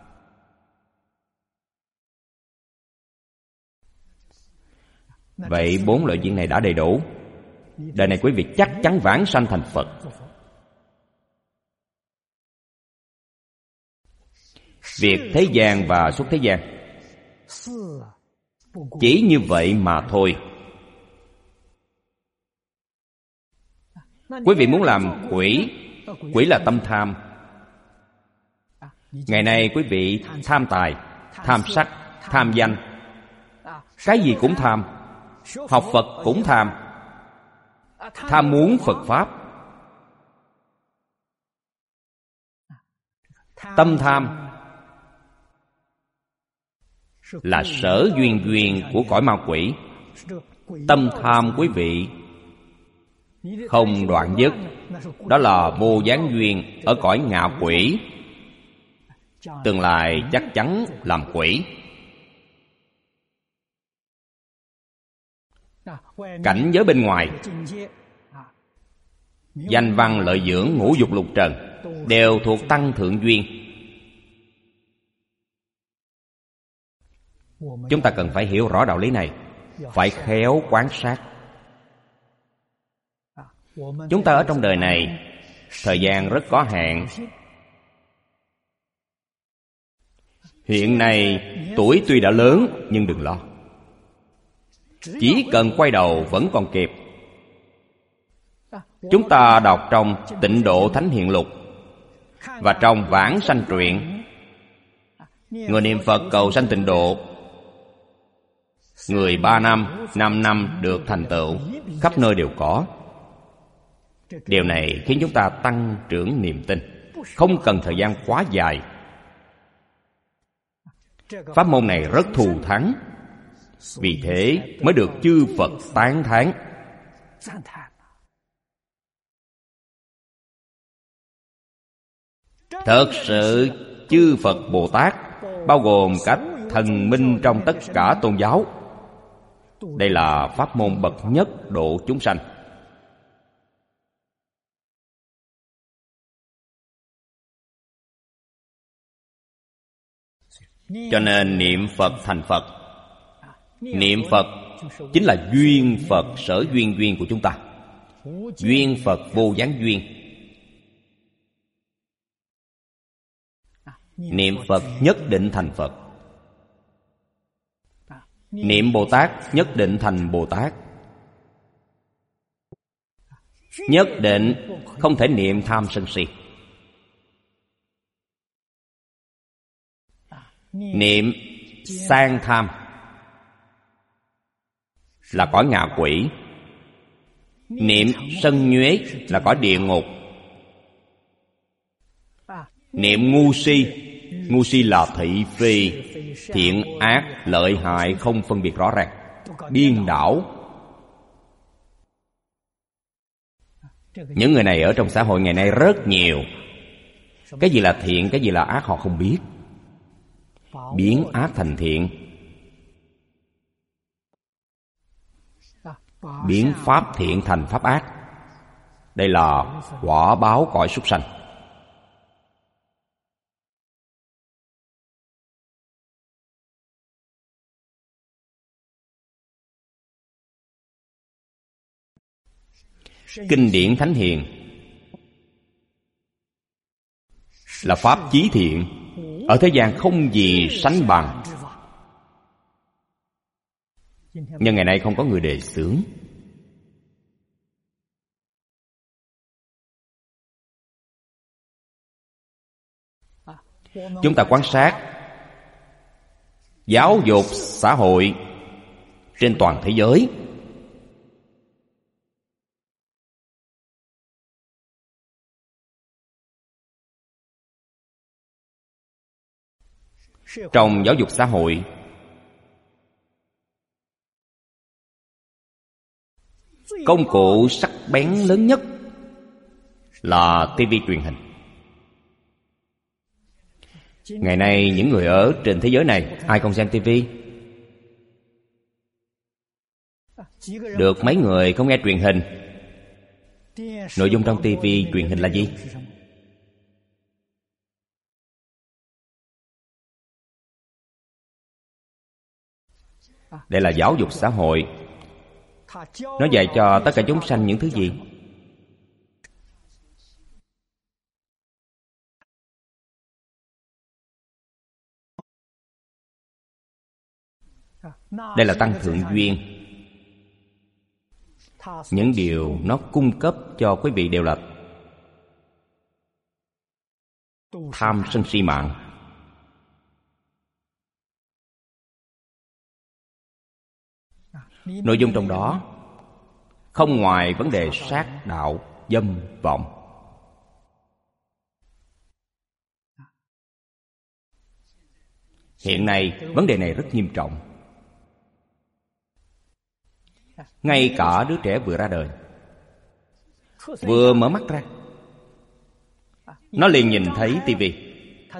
[SPEAKER 1] Vậy bốn loại duyên này đã đầy đủ. Đời này quý vị chắc chắn vãng sanh thành Phật. Việc thế gian và xuất thế gian chỉ như vậy mà thôi. Quý vị muốn làm quỷ, quỷ là tâm tham. Ngày nay quý vị tham tài, tham sắc, tham danh, cái gì cũng tham. Học Phật cũng tham. Tham muốn Phật Pháp. Tâm tham là sở duyên duyên của cõi ma quỷ. Tâm tham quý vị không đoạn dứt, đó là vô gián duyên ở cõi ngạ quỷ. Tương lai chắc chắn làm quỷ. Cảnh giới bên ngoài, danh văn lợi dưỡng ngũ dục lục trần đều thuộc tăng thượng duyên. Chúng ta cần phải hiểu rõ đạo lý này, phải khéo quan sát. Chúng ta ở trong đời này, thời gian rất có hạn. Hiện nay tuổi tuy đã lớn, nhưng đừng lo. Chỉ cần quay đầu vẫn còn kịp. Chúng ta đọc trong Tịnh Độ Thánh Hiện Lục và trong Vãng Sanh Truyện, người niệm Phật cầu sanh tịnh độ, người ba năm, năm năm được thành tựu, khắp nơi đều có. Điều này khiến chúng ta tăng trưởng niềm tin, không cần thời gian quá dài. Pháp môn này rất thù thắng, vì thế mới được chư Phật tán thán. Thật sự chư Phật Bồ Tát, bao gồm cả thần minh trong tất cả tôn giáo, đây là pháp môn bậc nhất độ chúng sanh. Cho nên niệm Phật thành Phật. Niệm Phật chính là duyên Phật sở duyên duyên của chúng ta. Duyên Phật vô gián duyên. Niệm Phật nhất định thành Phật. Niệm Bồ Tát nhất định thành Bồ Tát. Nhất định không thể niệm tham sân si. Niệm sang tham là cõi ngạ quỷ. Niệm sân nhuế là cõi địa ngục. Niệm ngu si Ngu si là thị phi, thiện ác, lợi hại không phân biệt rõ ràng, điên đảo. Những người này ở trong xã hội ngày nay rất nhiều. Cái gì là thiện, cái gì là ác họ không biết, biến ác thành thiện, biến pháp thiện thành pháp ác. Đây là quả báo cõi súc sanh. Kinh điển thánh hiền là pháp chí thiện, ở thế gian không gì sánh bằng. Nhưng ngày nay không có người đề xướng. Chúng ta quan sát giáo dục xã hội trên toàn thế giới, trong giáo dục xã hội, công cụ sắc bén lớn nhất là ti vi truyền hình. Ngày nay những người ở trên thế giới này ai không xem ti vi? Được mấy người không nghe truyền hình. Nội dung trong ti vi truyền hình là gì? Đây là giáo dục xã hội. Nó dạy cho tất cả chúng sanh những thứ gì? Đây là tăng thượng duyên. Những điều nó cung cấp cho quý vị đều là tham sân si mạng. Nội dung trong đó không ngoài vấn đề sát đạo, dâm, vọng. Hiện nay vấn đề này rất nghiêm trọng. Ngay cả đứa trẻ vừa ra đời, vừa mở mắt ra, nó liền nhìn thấy tivi.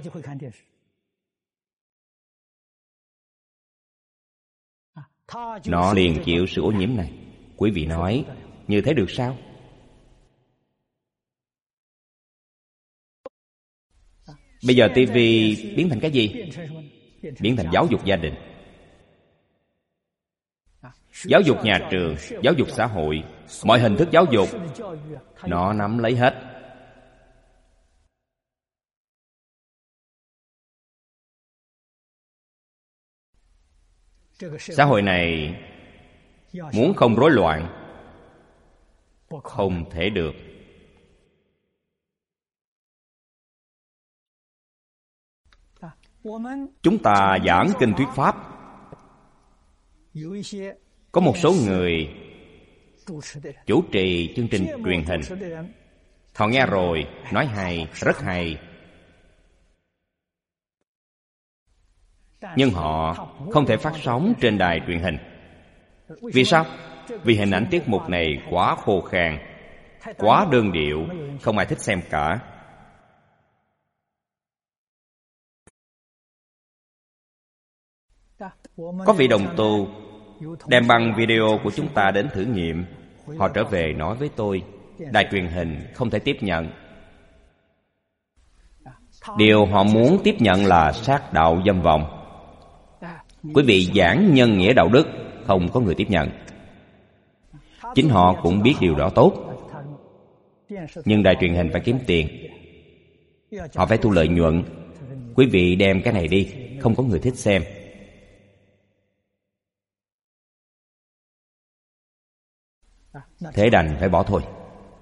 [SPEAKER 1] Nó liền chịu sự ô nhiễm này. Quý vị nói như thế được sao? Bây giờ tivi biến thành cái gì? Biến thành giáo dục gia đình, giáo dục nhà trường, giáo dục xã hội. Mọi hình thức giáo dục nó nắm lấy hết. Xã hội này muốn không rối loạn không thể được. Chúng ta giảng kinh thuyết pháp, có một số người chủ trì chương trình truyền hình, họ nghe rồi nói hay, rất hay, nhưng họ không thể phát sóng trên đài truyền hình. Vì sao? Vì hình ảnh tiết mục này quá khô khan, quá đơn điệu, không ai thích xem cả. Có vị đồng tu đem băng video của chúng ta đến thử nghiệm. Họ trở về nói với tôi, đài truyền hình không thể tiếp nhận. Điều họ muốn tiếp nhận là sát đạo dâm vọng. Quý vị giảng nhân nghĩa đạo đức, không có người tiếp nhận. Chính họ cũng biết điều đó tốt, nhưng đài truyền hình phải kiếm tiền, họ phải thu lợi nhuận. Quý vị đem cái này đi, không có người thích xem. Thế đành phải bỏ thôi.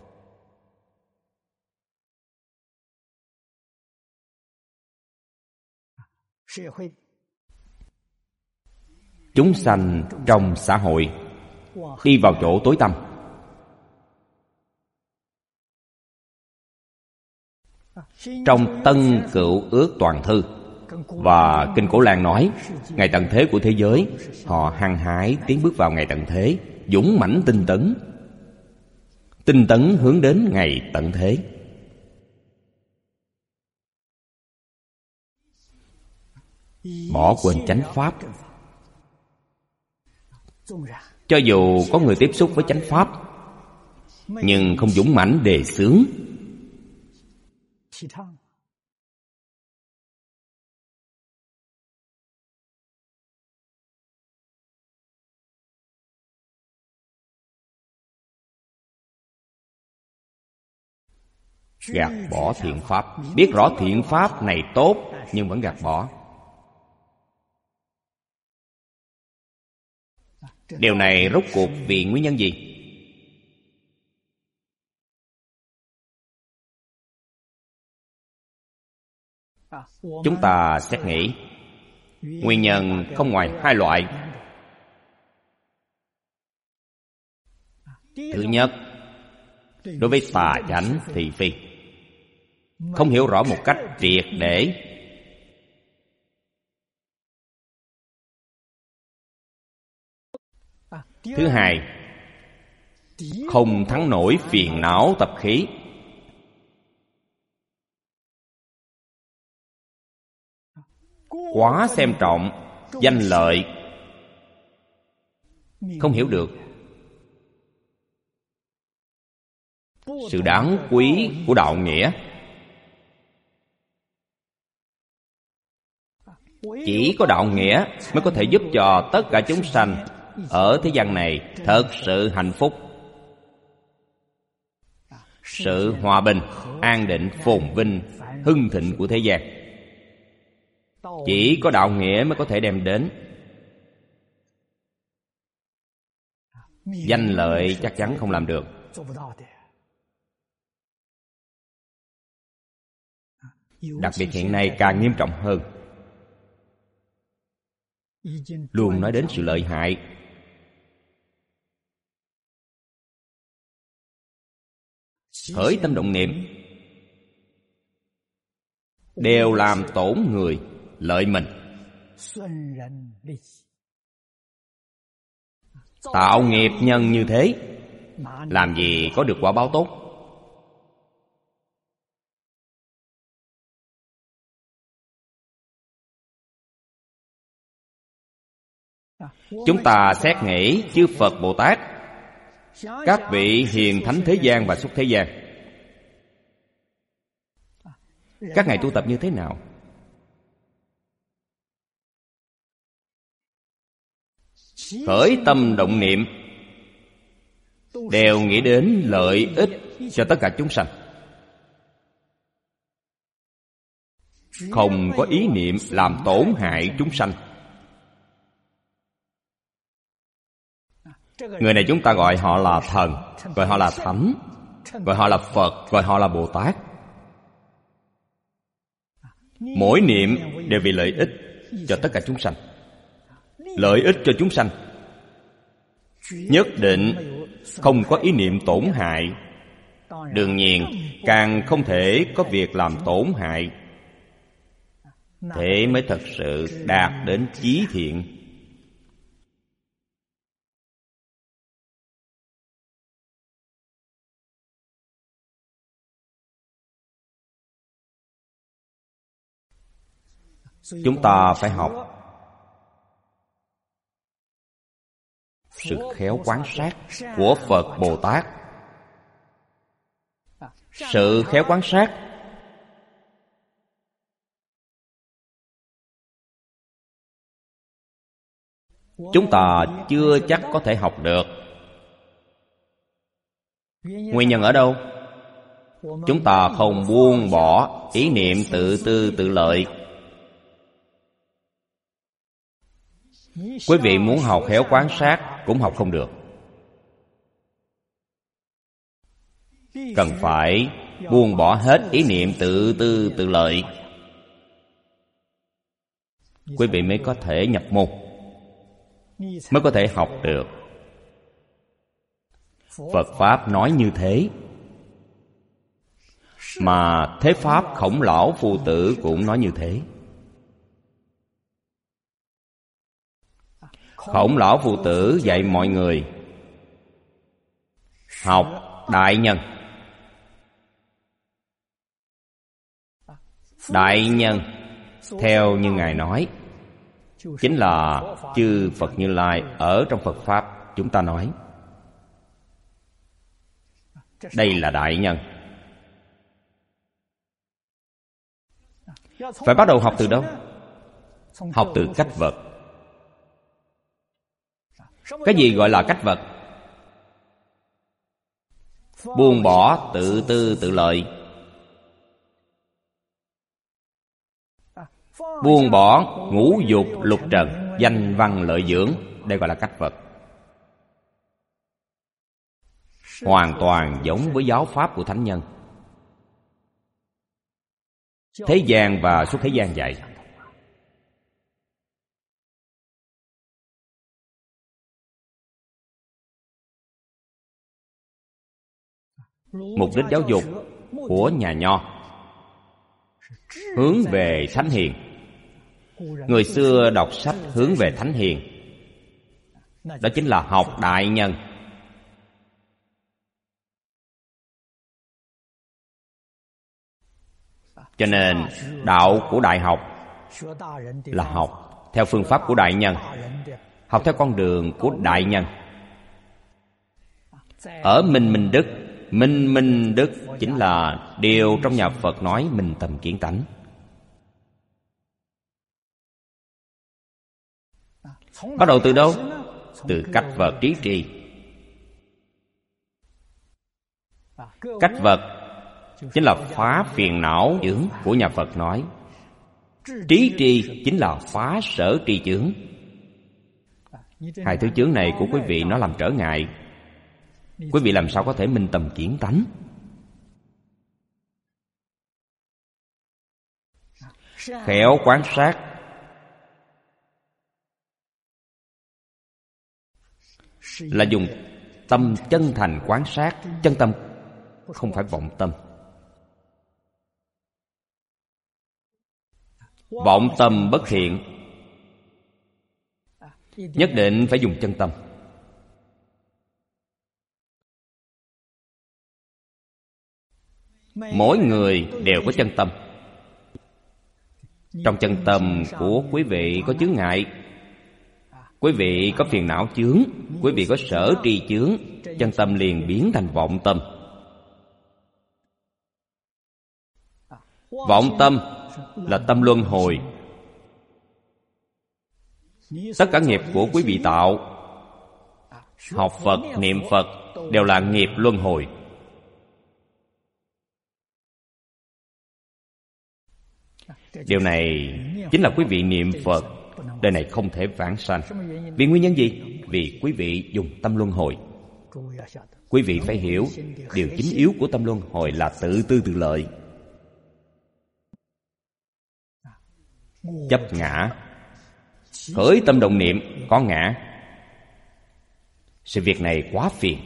[SPEAKER 1] Chúng sanh trong xã hội đi vào chỗ tối tăm. Trong Tân Cựu Ước Toàn Thư Và Kinh Cổ Lan nói, ngày tận thế của thế giới, họ hăng hái tiến bước vào ngày tận thế, dũng mãnh tinh tấn, tinh tấn hướng đến ngày tận thế. Bỏ quên chánh pháp. Cho dù có người tiếp xúc với chánh pháp, nhưng không dũng mãnh đề xướng, gạt bỏ thiện pháp. Biết rõ thiện pháp này tốt, nhưng vẫn gạt bỏ. Điều này rốt cuộc vì nguyên nhân gì? Chúng ta xét nghĩ, nguyên nhân không ngoài hai loại. Thứ nhất, đối với tà chánh thị phi, không hiểu rõ một cách triệt để. Thứ hai, không thắng nổi phiền não tập khí. Quá xem trọng danh lợi, không hiểu được sự đáng quý của đạo nghĩa. Chỉ có đạo nghĩa mới có thể giúp cho tất cả chúng sanh ở thế gian này thật sự hạnh phúc, sự hòa bình, an định, phồn vinh, hưng thịnh của thế gian. Chỉ có đạo nghĩa mới có thể đem đến. Danh lợi chắc chắn không làm được. Đặc biệt hiện nay càng nghiêm trọng hơn, luôn nói đến sự lợi hại. Khởi tâm động niệm đều làm tổn người, lợi mình. Tạo nghiệp nhân như thế, làm gì có được quả báo tốt? Chúng ta xét nghĩ chư Phật Bồ Tát, các vị hiền thánh thế gian và xuất thế gian, các ngài tu tập như thế nào? Khởi tâm động niệm đều nghĩ đến lợi ích cho tất cả chúng sanh, không có ý niệm làm tổn hại chúng sanh. Người này chúng ta gọi họ là thần, gọi họ là thánh, gọi họ là Phật, gọi họ là Bồ Tát. Mỗi niệm đều vì lợi ích cho tất cả chúng sanh, lợi ích cho chúng sanh. Nhất định không có ý niệm tổn hại. Đương nhiên càng không thể có việc làm tổn hại. Thế mới thật sự đạt đến chí thiện. Chúng ta phải học sự khéo quan sát của Phật Bồ Tát. Sự khéo quan sát chúng ta chưa chắc có thể học được. Nguyên nhân ở đâu? Chúng ta không buông bỏ ý niệm tự tư tự lợi. Quý vị muốn học khéo quan sát cũng học không được. Cần phải buông bỏ hết ý niệm tự tư tự lợi, quý vị mới có thể nhập môn, mới có thể học được. Phật Pháp nói như thế, mà Thế Pháp Khổng Lão Phu Tử cũng nói như thế. Khổng Lão Phụ Tử dạy mọi người học đại nhân. Đại nhân theo như Ngài nói chính là chư Phật Như Lai ở trong Phật Pháp chúng ta nói. Đây là đại nhân. Phải bắt đầu học từ đâu? Học từ cách vật. Cái gì gọi là cách vật? Buông bỏ tự tư tự lợi, buông bỏ ngũ dục lục trần, danh văn lợi dưỡng. Đây gọi là cách vật. Hoàn toàn giống với giáo pháp của thánh nhân. Thế gian và xuất thế gian dạy. Mục đích giáo dục của nhà Nho hướng về Thánh Hiền. Người xưa đọc sách hướng về Thánh Hiền, đó chính là học đại nhân. Cho nên đạo của đại học là học theo phương pháp của đại nhân, học theo con đường của đại nhân. Ở Minh Minh Đức, Minh Minh Đức chính là điều trong nhà Phật nói minh tâm kiến tánh. Bắt đầu từ đâu? Từ cách vật trí tri. Cách vật chính là phá phiền não chướng của nhà Phật nói. Trí tri chính là phá sở tri chướng. Hai thứ chướng này của quý vị nó làm trở ngại. Quý vị làm sao có thể minh tâm kiến tánh? Khéo quan sát là dùng tâm chân thành quan sát. Chân tâm, không phải vọng tâm. Vọng tâm bất thiện, nhất định phải dùng chân tâm. Mỗi người đều có chân tâm. Trong chân tâm của quý vị có chướng ngại, quý vị có phiền não chướng, quý vị có sở tri chướng, chân tâm liền biến thành vọng tâm. Vọng tâm là tâm luân hồi. Tất cả nghiệp của quý vị tạo, học Phật, niệm Phật đều là nghiệp luân hồi. Điều này chính là quý vị niệm Phật đời này không thể vãng sanh. Vì nguyên nhân gì? Vì quý vị dùng tâm luân hồi. Quý vị phải hiểu, điều chính yếu của tâm luân hồi là tự tư tự lợi. Chấp ngã, khởi tâm động niệm có ngã. Sự việc này quá phiền.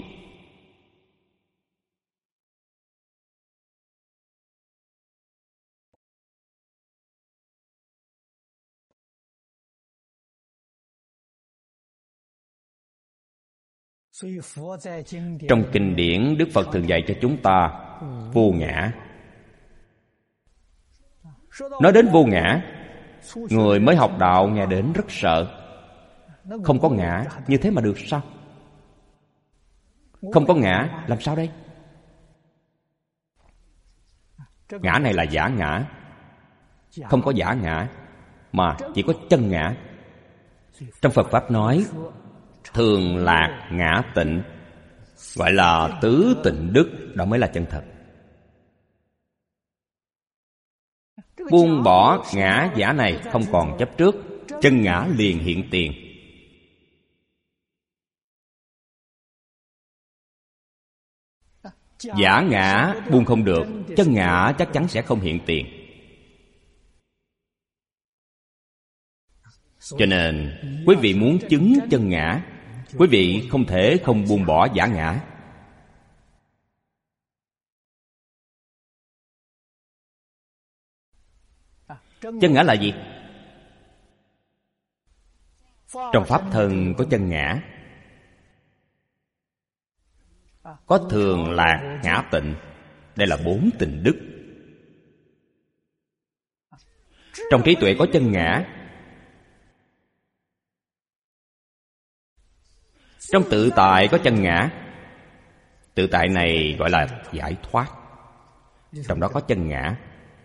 [SPEAKER 1] Trong kinh điển, Đức Phật thường dạy cho chúng ta vô ngã. Nói đến vô ngã, người mới học đạo nghe đến rất sợ. Không có ngã, như thế mà được sao? Không có ngã, làm sao đây? Ngã này là giả ngã. Không có giả ngã, mà chỉ có chân ngã. Trong Phật Pháp nói thường lạc ngã tịnh, gọi là tứ tịnh đức, đó mới là chân thật. Buông bỏ ngã giả này, không còn chấp trước, chân ngã liền hiện tiền. Giả ngã buông không được, chân ngã chắc chắn sẽ không hiện tiền. Cho nên quý vị muốn chứng chân ngã, quý vị không thể không buông bỏ giả ngã. Chân ngã là gì? Trong pháp thân có chân ngã, có thường lạc ngã tịnh. Đây là bốn tịnh đức. Trong trí tuệ có chân ngã. Trong tự tại có chân ngã. Tự tại này gọi là giải thoát. Trong đó có chân ngã.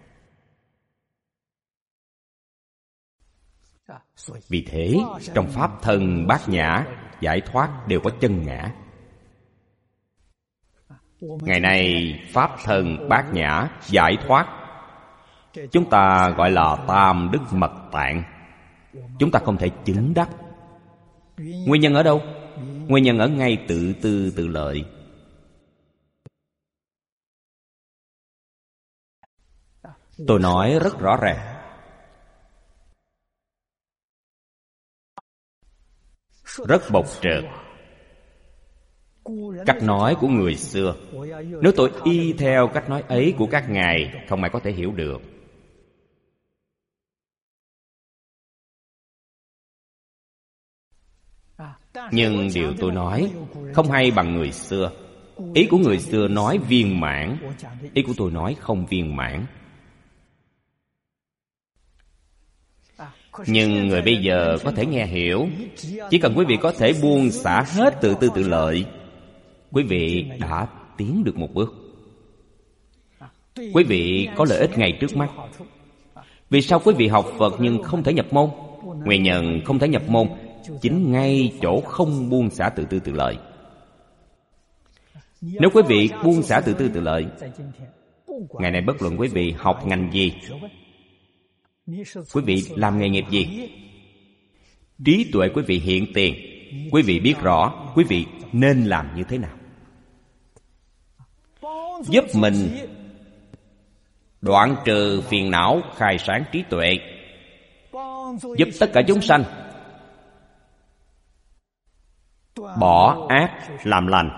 [SPEAKER 1] Vì thế, trong pháp thân bát nhã, giải thoát đều có chân ngã. Ngày nay, pháp thân bát nhã, giải thoát, chúng ta gọi là tam đức mật tạng. Chúng ta không thể chứng đắc. Nguyên nhân ở đâu? Nguyên nhân ở ngay tự tư tự lợi. Tôi nói rất rõ ràng. Rất bộc trợt. Cách nói của người xưa, nếu tôi y theo cách nói ấy của các ngài, không ai có thể hiểu được. Nhưng điều tôi nói không hay bằng người xưa. Ý của người xưa nói viên mãn, ý của tôi nói không viên mãn. Nhưng người bây giờ có thể nghe hiểu. Chỉ cần quý vị có thể buông xả hết tự tư tự lợi, quý vị đã tiến được một bước. Quý vị có lợi ích ngay trước mắt. Vì sao quý vị học Phật nhưng không thể nhập môn? Nguyên nhân không thể nhập môn chính ngay chỗ không buông xả tự tư tự lợi. Nếu quý vị buông xả tự tư tự lợi, ngày nay bất luận quý vị học ngành gì, quý vị làm nghề nghiệp gì, trí tuệ quý vị hiện tiền, quý vị biết rõ quý vị nên làm như thế nào. Giúp mình đoạn trừ phiền não, khai sáng trí tuệ, giúp tất cả chúng sanh bỏ ác làm lành,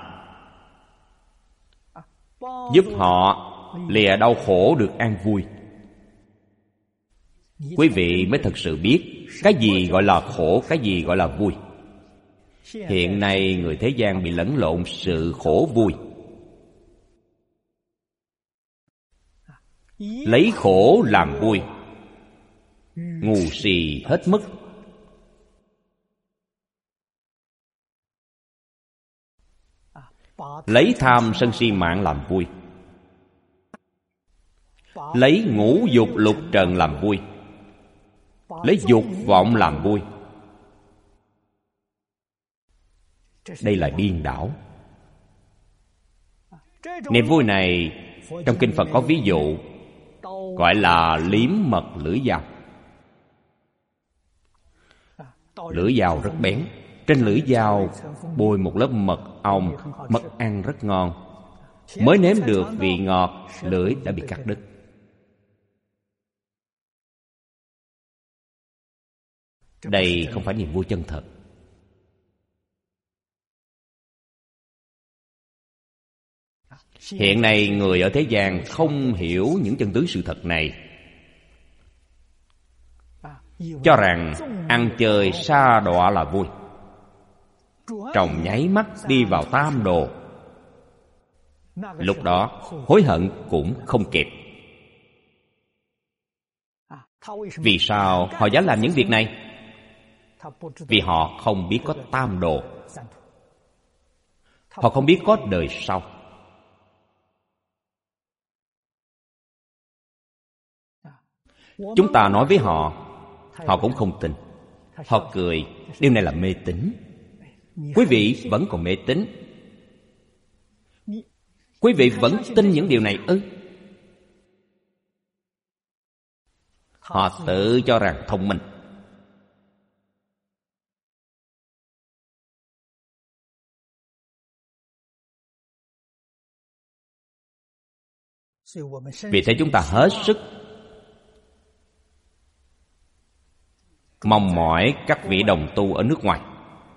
[SPEAKER 1] giúp họ lìa đau khổ được an vui. Quý vị mới thật sự biết cái gì gọi là khổ, cái gì gọi là vui. Hiện nay người thế gian bị lẫn lộn sự khổ vui, lấy khổ làm vui, ngu si hết mức. Lấy tham sân si mạng làm vui, lấy ngũ dục lục trần làm vui, lấy dục vọng làm vui. Đây là điên đảo. Niềm vui này trong kinh Phật có ví dụ, gọi là liếm mật lưỡi dao. Lưỡi dao rất bén, trên lưỡi dao bôi một lớp mật ong. Mật ăn rất ngon, mới nếm được vị ngọt, lưỡi đã bị cắt đứt. Đây không phải niềm vui chân thật. Hiện nay người ở thế gian không hiểu những chân tướng sự thật này, cho rằng ăn chơi sa đọa là vui, trong nháy mắt đi vào tam đồ. Lúc đó hối hận cũng không kịp. Vì sao họ dám làm những việc này? Vì họ không biết có tam đồ, họ không biết có đời sau. Chúng ta nói với họ, họ cũng không tin. Họ cười, điều này là mê tín. Quý vị vẫn còn mê tín? Quý vị vẫn tin những điều này ư? Họ tự cho rằng thông minh. Vì thế chúng ta hết sức mong mỏi các vị đồng tu ở nước ngoài,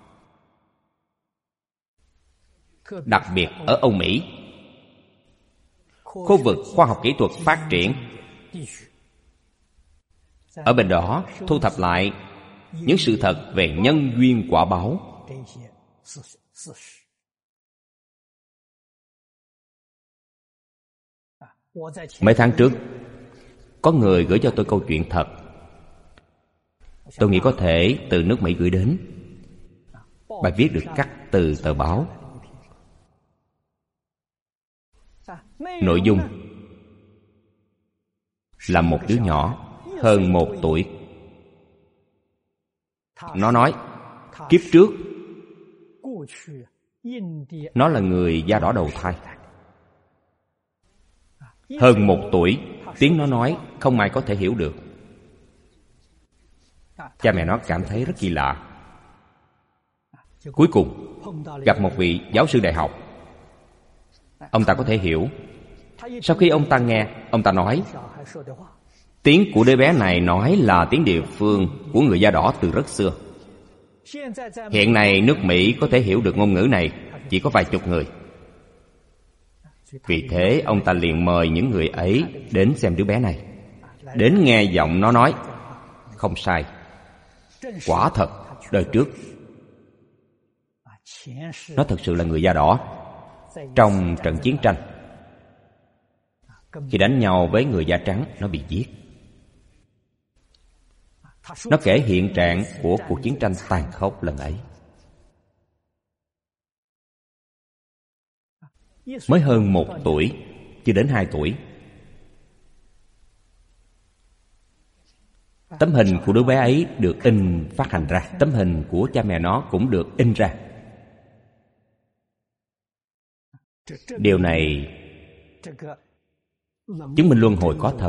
[SPEAKER 1] đặc biệt ở Âu Mỹ, khu vực khoa học kỹ thuật phát triển. Ở bên đó thu thập lại những sự thật về nhân duyên quả báo. Mấy tháng trước, có người gửi cho tôi câu chuyện thật. Tôi nghĩ có thể từ nước Mỹ gửi đến. Bài viết được cắt từ tờ báo. Nội dung là một đứa nhỏ hơn một tuổi. Nó nói kiếp trước nó là người da đỏ đầu thai. Hơn một tuổi, tiếng nó nói không ai có thể hiểu được. Cha mẹ nó cảm thấy rất kỳ lạ. Cuối cùng gặp một vị giáo sư đại học. Ông ta có thể hiểu. Sau khi ông ta nghe, ông ta nói tiếng của đứa bé này nói là tiếng địa phương của người da đỏ từ rất xưa. Hiện nay nước Mỹ có thể hiểu được ngôn ngữ này chỉ có vài chục người. Vì thế ông ta liền mời những người ấy đến xem đứa bé này, đến nghe giọng nó nói. Không sai, quả thật đời trước nó thực sự là người da đỏ. Trong trận chiến tranh, khi đánh nhau với người da trắng, nó bị giết. Nó kể hiện trạng của cuộc chiến tranh tàn khốc lần ấy. Mới hơn một tuổi, chưa đến hai tuổi. Tấm hình của đứa bé ấy được in phát hành ra. Tấm hình của cha mẹ nó cũng được in ra. Điều này chứng minh luân hồi có thật.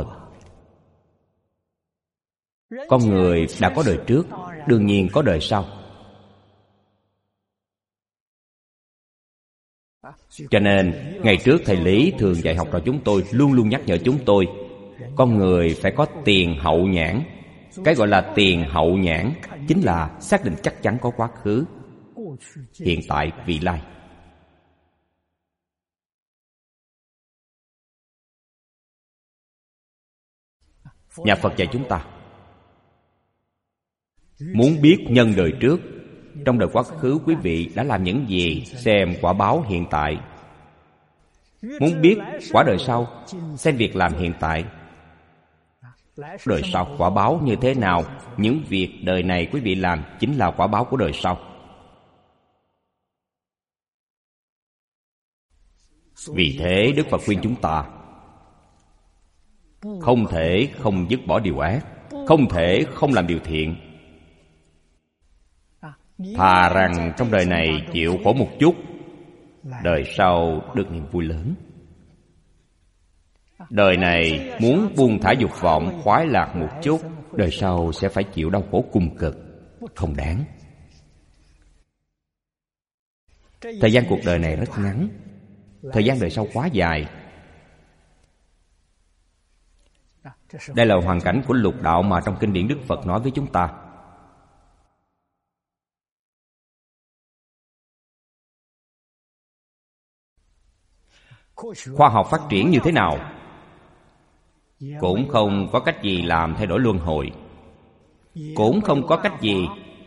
[SPEAKER 1] Con người đã có đời trước, đương nhiên có đời sau. Cho nên ngày trước thầy Lý thường dạy học trò chúng tôi luôn luôn nhắc nhở chúng tôi, con người phải có tiền hậu nhãn. Cái gọi là tiền hậu nhãn chính là xác định chắc chắn có quá khứ, hiện tại, vị lai. Nhà Phật dạy chúng ta muốn biết nhân đời trước, trong đời quá khứ quý vị đã làm những gì, xem quả báo hiện tại. Muốn biết quả đời sau, xem việc làm hiện tại. Đời sau quả báo như thế nào, những việc đời này quý vị làm chính là quả báo của đời sau. Vì thế Đức Phật khuyên chúng ta không thể không dứt bỏ điều ác, không thể không làm điều thiện. Thà rằng trong đời này chịu khổ một chút, đời sau được niềm vui lớn. Đời này muốn buông thả dục vọng, khoái lạc một chút, đời sau sẽ phải chịu đau khổ cùng cực, không đáng. Thời gian cuộc đời này rất ngắn, thời gian đời sau quá dài. Đây là hoàn cảnh của lục đạo mà trong kinh điển Đức Phật nói với chúng ta. Khoa học phát triển như thế nào cũng không có cách gì làm thay đổi luân hồi, cũng không có cách gì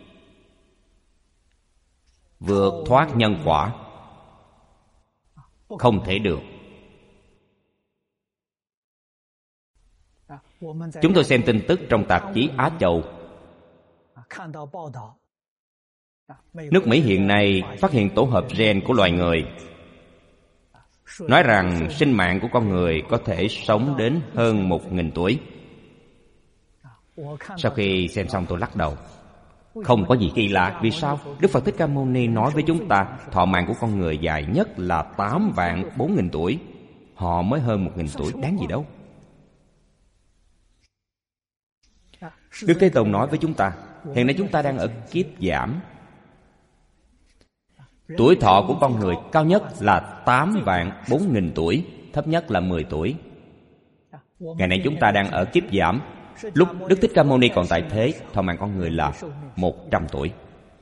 [SPEAKER 1] vượt thoát nhân quả. Không thể được. Chúng tôi xem tin tức trong tạp chí Á Châu. Nước Mỹ hiện nay phát hiện tổ hợp gen của loài người, nói rằng sinh mạng của con người có thể sống đến hơn một nghìn tuổi. Sau khi xem xong tôi lắc đầu. Không có gì kỳ lạ. Vì sao? Đức Phật Thích Ca Mâu Ni nói với chúng ta thọ mạng của con người dài nhất là tám vạn bốn nghìn tuổi. Họ mới hơn một nghìn tuổi, đáng gì đâu. Đức Thế Tôn nói với chúng ta, hiện nay chúng ta đang ở kiếp giảm. Tuổi thọ của con người cao nhất là tám vạn bốn nghìn tuổi, thấp nhất là mười tuổi. Ngày nay chúng ta đang ở kiếp giảm. Lúc Đức Thích Ca Mâu Ni còn tại thế, thọ mạng con người là một trăm tuổi.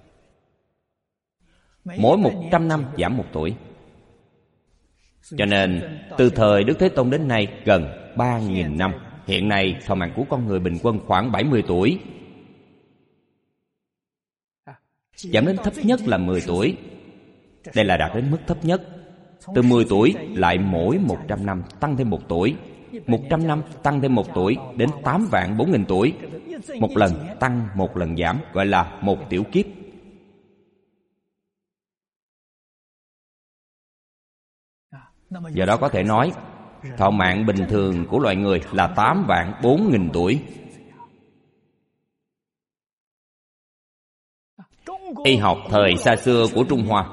[SPEAKER 1] Mỗi một trăm năm giảm một tuổi. Cho nên từ thời Đức Thế Tôn đến nay gần ba nghìn năm. Hiện nay thọ mạng của con người bình quân khoảng bảy mươi tuổi. giảm đến thấp nhất là mười tuổi. Đây là đạt đến mức thấp nhất. Từ mười tuổi lại mỗi một trăm năm tăng thêm một tuổi, một trăm năm tăng thêm một tuổi, đến tám vạn bốn nghìn tuổi. Một lần tăng, một lần giảm, gọi là một tiểu kiếp. Do đó có thể nói thọ mạng bình thường của loài người là tám vạn bốn nghìn tuổi. Y học thời xa xưa của Trung Hoa,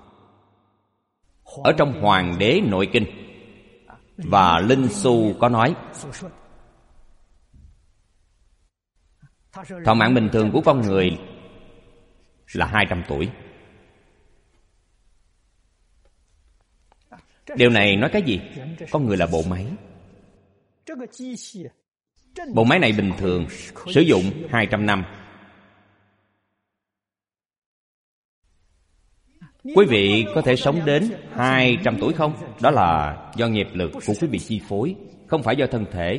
[SPEAKER 1] ở trong Hoàng đế Nội Kinh và Linh Xu có nói thọ mạng bình thường của con người là hai trăm tuổi. Điều này nói cái gì? Con người là bộ máy. Bộ máy này bình thường sử dụng hai trăm năm. Quý vị có thể sống đến hai trăm tuổi không? Đó là do nghiệp lực của quý vị chi phối, không phải do thân thể.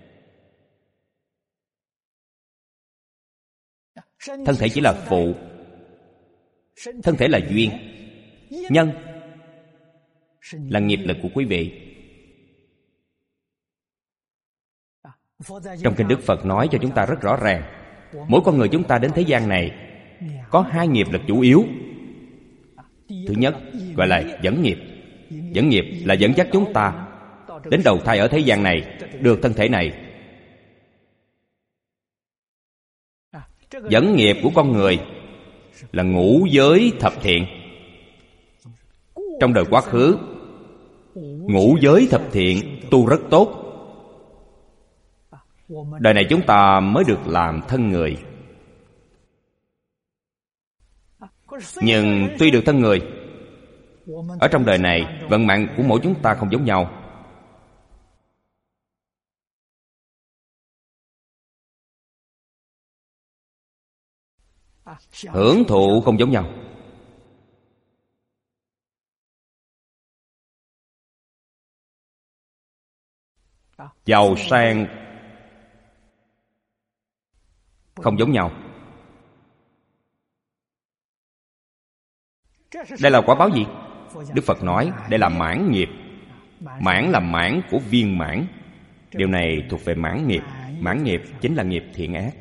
[SPEAKER 1] Thân thể chỉ là phụ. Thân thể là duyên. Nhân là nghiệp lực của quý vị. Trong kinh Đức Phật nói cho chúng ta rất rõ ràng, mỗi con người chúng ta đến thế gian này có hai nghiệp lực chủ yếu. Thứ nhất gọi là dẫn nghiệp. Dẫn nghiệp là dẫn dắt chúng ta đến đầu thai ở thế gian này, được thân thể này. Dẫn nghiệp của con người là ngũ giới thập thiện. Trong đời quá khứ, ngũ giới thập thiện tu rất tốt. Đời này chúng ta mới được làm thân người. Nhưng tuy được thân người, ở trong đời này vận mạng của mỗi chúng ta không giống nhau. Hưởng thụ không giống nhau. Giàu sang không giống nhau. Đây là quả báo gì? Đức Phật nói đây là mãn nghiệp. Mãn là mãn của viên mãn. Điều này thuộc về mãn nghiệp. Mãn nghiệp chính là nghiệp thiện ác.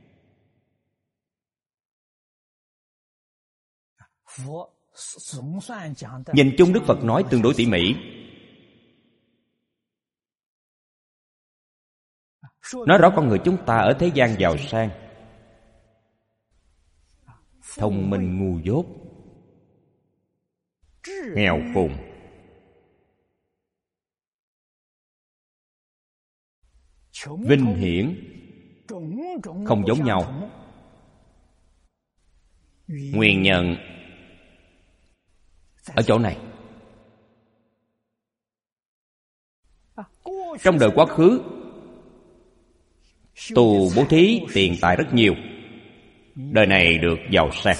[SPEAKER 1] Nhìn chung Đức Phật nói tương đối tỉ mỉ. Nói rõ con người chúng ta ở thế gian giàu sang, thông minh ngu dốt, nghèo khùng. Vinh hiển không giống nhau. Nguyên nhân ở chỗ này. Trong đời quá khứ, tu bố thí tiền tài rất nhiều. Đời này được giàu sang.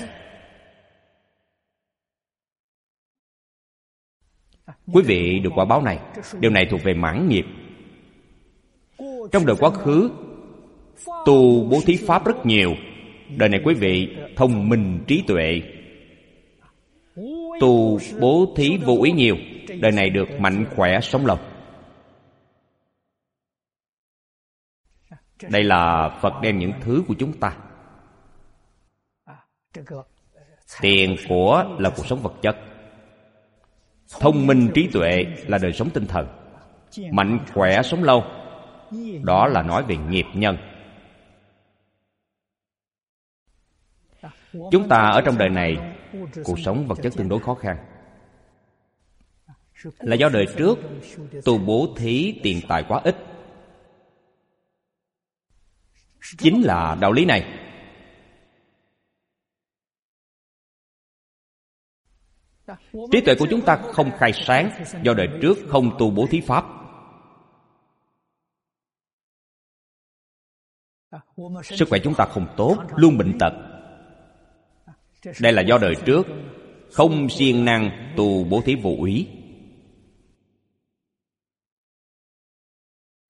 [SPEAKER 1] Quý vị được quả báo này. Điều này thuộc về mãn nghiệp. Trong đời quá khứ, tu bố thí pháp rất nhiều. Đời này quý vị thông minh trí tuệ. Tu bố thí vô ý nhiều. Đời này được mạnh khỏe sống lâu. Đây là Phật đem những thứ của chúng ta. Tiền của là cuộc sống vật chất. Thông minh trí tuệ là đời sống tinh thần. Mạnh khỏe sống lâu, đó là nói về nghiệp nhân. Chúng ta ở trong đời này, cuộc sống vật chất tương đối khó khăn, là do đời trước tu bố thí tiền tài quá ít. Chính là đạo lý này. Trí tuệ của chúng ta không khai sáng, do đời trước không tu bố thí pháp. Sức khỏe chúng ta không tốt, luôn bệnh tật. Đây là do đời trước không siêng năng tu bố thí vô úy.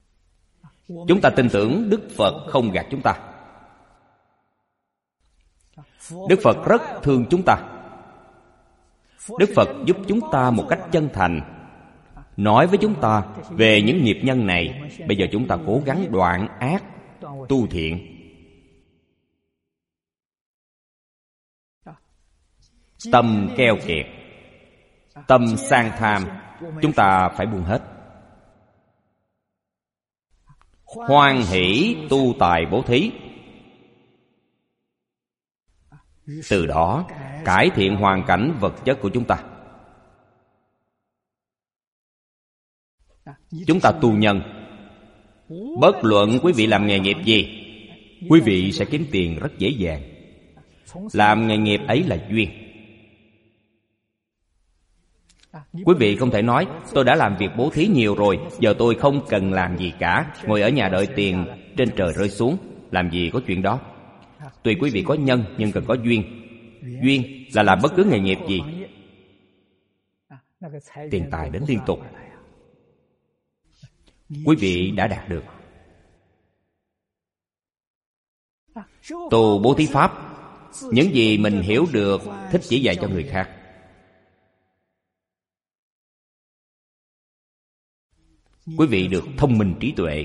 [SPEAKER 1] Chúng ta tin tưởng Đức Phật không gạt chúng ta. Đức Phật rất thương chúng ta. Đức Phật giúp chúng ta một cách chân thành, nói với chúng ta về những nghiệp nhân này. Bây giờ chúng ta cố gắng đoạn ác, tu thiện. Tâm keo kiệt, tâm sang tham, chúng ta phải buông hết. Hoan hỷ tu tài bố thí. Từ đó cải thiện hoàn cảnh vật chất của chúng ta. Chúng ta tu nhân, bất luận quý vị làm nghề nghiệp gì, quý vị sẽ kiếm tiền rất dễ dàng. Làm nghề nghiệp ấy là duyên. Quý vị không thể nói tôi đã làm việc bố thí nhiều rồi, giờ tôi không cần làm gì cả, ngồi ở nhà đợi tiền trên trời rơi xuống. Làm gì có chuyện đó. Tuy quý vị có nhân, nhưng cần có duyên. Duyên là làm bất cứ nghề nghiệp gì, tiền tài đến liên tục. Quý vị đã đạt được. Tu bố thí pháp, những gì mình hiểu được thích chỉ dạy cho người khác. Quý vị được thông minh trí tuệ.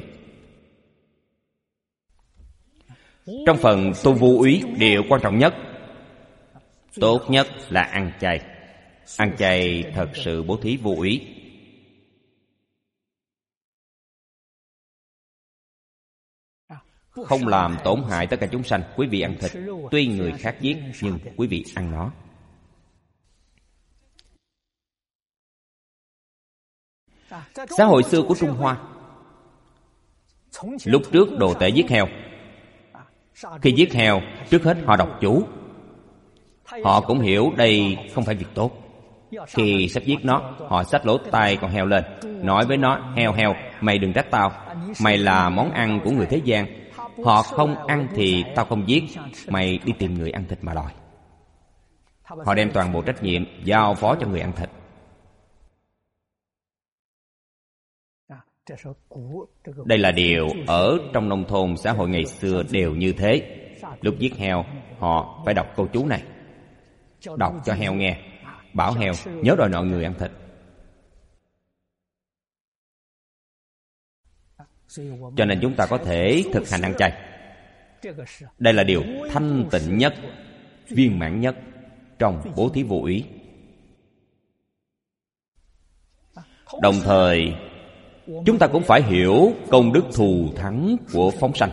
[SPEAKER 1] Trong phần tu vô úy, điều quan trọng nhất, tốt nhất là ăn chay. Ăn chay thật sự bố thí vô úy. Không làm tổn hại tất cả chúng sanh. Quý vị ăn thịt, tuy người khác giết, nhưng quý vị ăn nó. Xã hội xưa của Trung Hoa, lúc trước đồ tể giết heo. Khi giết heo, trước hết họ đọc chú. Họ cũng hiểu đây không phải việc tốt. Khi sắp giết nó, họ xách lỗ tai con heo lên, nói với nó: heo heo, mày đừng trách tao, mày là món ăn của người thế gian. Họ không ăn thì tao không giết, mày đi tìm người ăn thịt mà đòi. Họ đem toàn bộ trách nhiệm giao phó cho người ăn thịt. Đây là điều ở trong nông thôn xã hội ngày xưa đều như thế. Lúc giết heo, họ phải đọc câu chú này, đọc cho heo nghe, bảo heo nhớ đòi nợ người ăn thịt. Cho nên chúng ta có thể thực hành ăn chay. Đây là điều thanh tịnh nhất, viên mãn nhất trong bố thí vô úy. Đồng thời, chúng ta cũng phải hiểu công đức thù thắng của phóng sanh.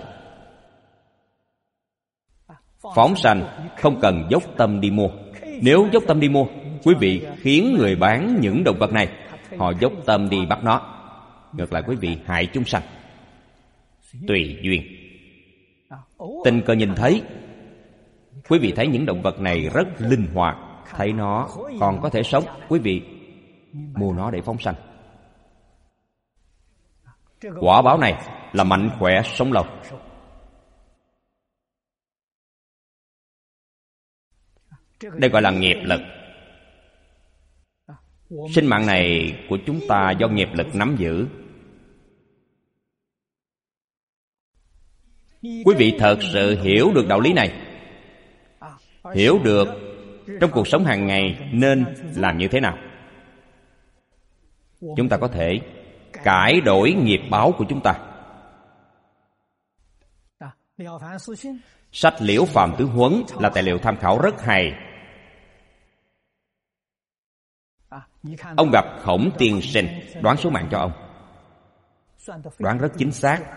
[SPEAKER 1] Phóng sanh không cần dốc tâm đi mua. Nếu dốc tâm đi mua, quý vị khiến người bán những động vật này, họ dốc tâm đi bắt nó. Ngược lại quý vị hại chúng sanh. Tùy duyên. Tình cờ nhìn thấy, quý vị thấy những động vật này rất linh hoạt, thấy nó còn có thể sống, quý vị mua nó để phóng sanh. Quả báo này là mạnh khỏe sống lâu. Đây gọi là nghiệp lực. Sinh mạng này của chúng ta do nghiệp lực nắm giữ. Quý vị thật sự hiểu được đạo lý này, hiểu được trong cuộc sống hàng ngày nên làm như thế nào, chúng ta có thể cải đổi nghiệp báo của chúng ta. Sách Liễu Phàm Tứ Huấn là tài liệu tham khảo rất hay. Ông gặp Khổng Tiên Sinh đoán số mạng cho ông, đoán rất chính xác.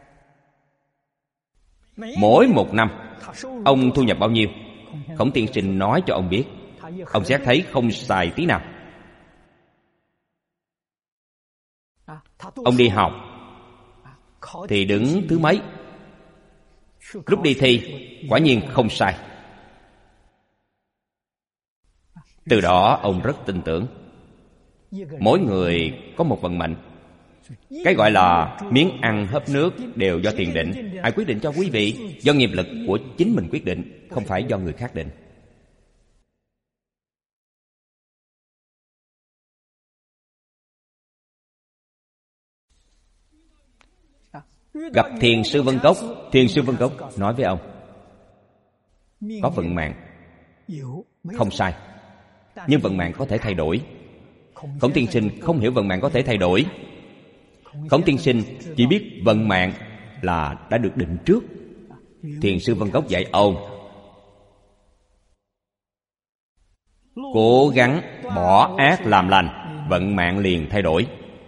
[SPEAKER 1] Mỗi một năm ông thu nhập bao nhiêu, Khổng Tiên Sinh nói cho ông biết. Ông sẽ thấy không xài tí nào. Ông đi học thì đứng thứ mấy, lúc đi thi quả nhiên không sai. Từ đó ông rất tin tưởng mỗi người có một vận mệnh. Cái gọi là miếng ăn hớp nước đều do tiền định. Ai quyết định cho quý vị? Do nghiệp lực của chính mình quyết định, không phải do người khác định. Gặp Thiền sư Vân Cốc, Thiền sư Vân Cốc nói với ông: có vận mạng. Không sai. Nhưng vận mạng có thể thay đổi. Khổng tiên sinh không hiểu vận mạng có thể thay đổi. Khổng tiên sinh chỉ biết vận mạng là đã được định trước. Thiền sư Vân Gốc dạy ông cố gắng bỏ ác làm lành, vận mạng liền thay đổi.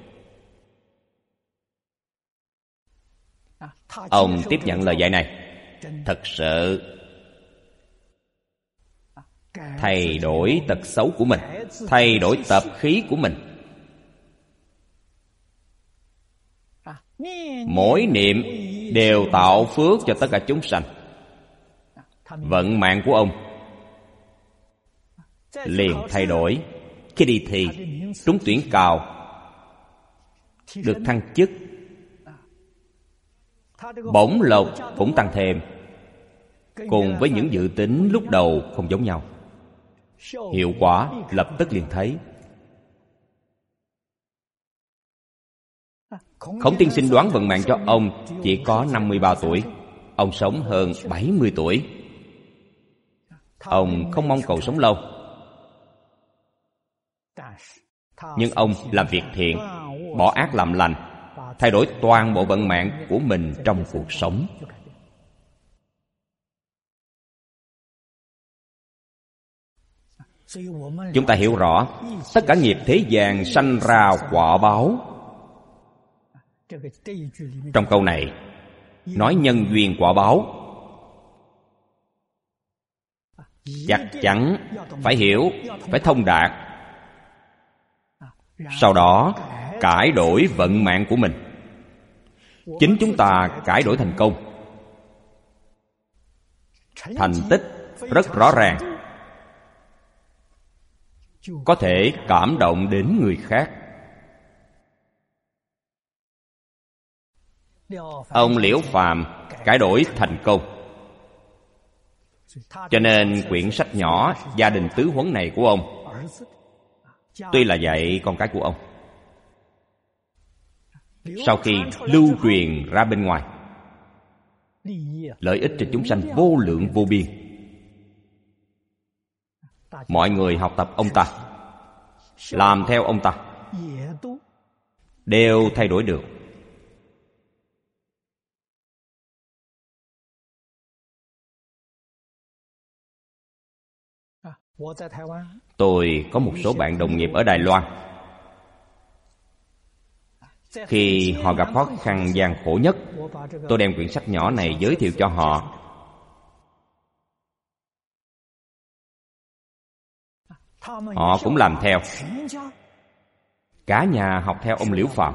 [SPEAKER 1] Ông tiếp nhận lời dạy này, thật sự thay đổi tật xấu của mình, thay đổi tập khí của mình. Mỗi niệm đều tạo phước cho tất cả chúng sanh. Vận mạng của ông liền thay đổi. Khi đi thi trúng tuyển cao, được thăng chức, bổng lộc cũng tăng thêm, cùng với những dự tính lúc đầu không giống nhau. Hiệu quả lập tức liền thấy. Khổng tiên sinh đoán vận mạng cho ông chỉ có năm mươi ba tuổi. Ông sống hơn bảy mươi tuổi. Ông không mong cầu sống lâu, nhưng ông làm việc thiện, bỏ ác làm lành, thay đổi toàn bộ vận mạng của mình trong cuộc sống. Chúng ta hiểu rõ, tất cả nghiệp thế gian sanh ra quả báo. Trong câu này nói nhân duyên quả báo, chắc chắn phải hiểu, phải thông đạt. Sau đó cải đổi vận mạng của mình. Chính chúng ta cải đổi thành công, thành tích rất rõ ràng, có thể cảm động đến người khác. Ông Liễu Phàm cải đổi thành công. Cho nên quyển sách nhỏ Gia đình tứ huấn này của ông tuy là dạy con cái của ông, sau khi lưu truyền ra bên ngoài, lợi ích cho chúng sanh vô lượng vô biên. Mọi người học tập ông ta, làm theo ông ta, đều thay đổi được. Tôi có một số bạn đồng nghiệp ở Đài Loan. Khi họ gặp khó khăn gian khổ nhất, tôi đem quyển sách nhỏ này giới thiệu cho họ. Họ cũng làm theo. Cả nhà học theo ông Liễu Phàm.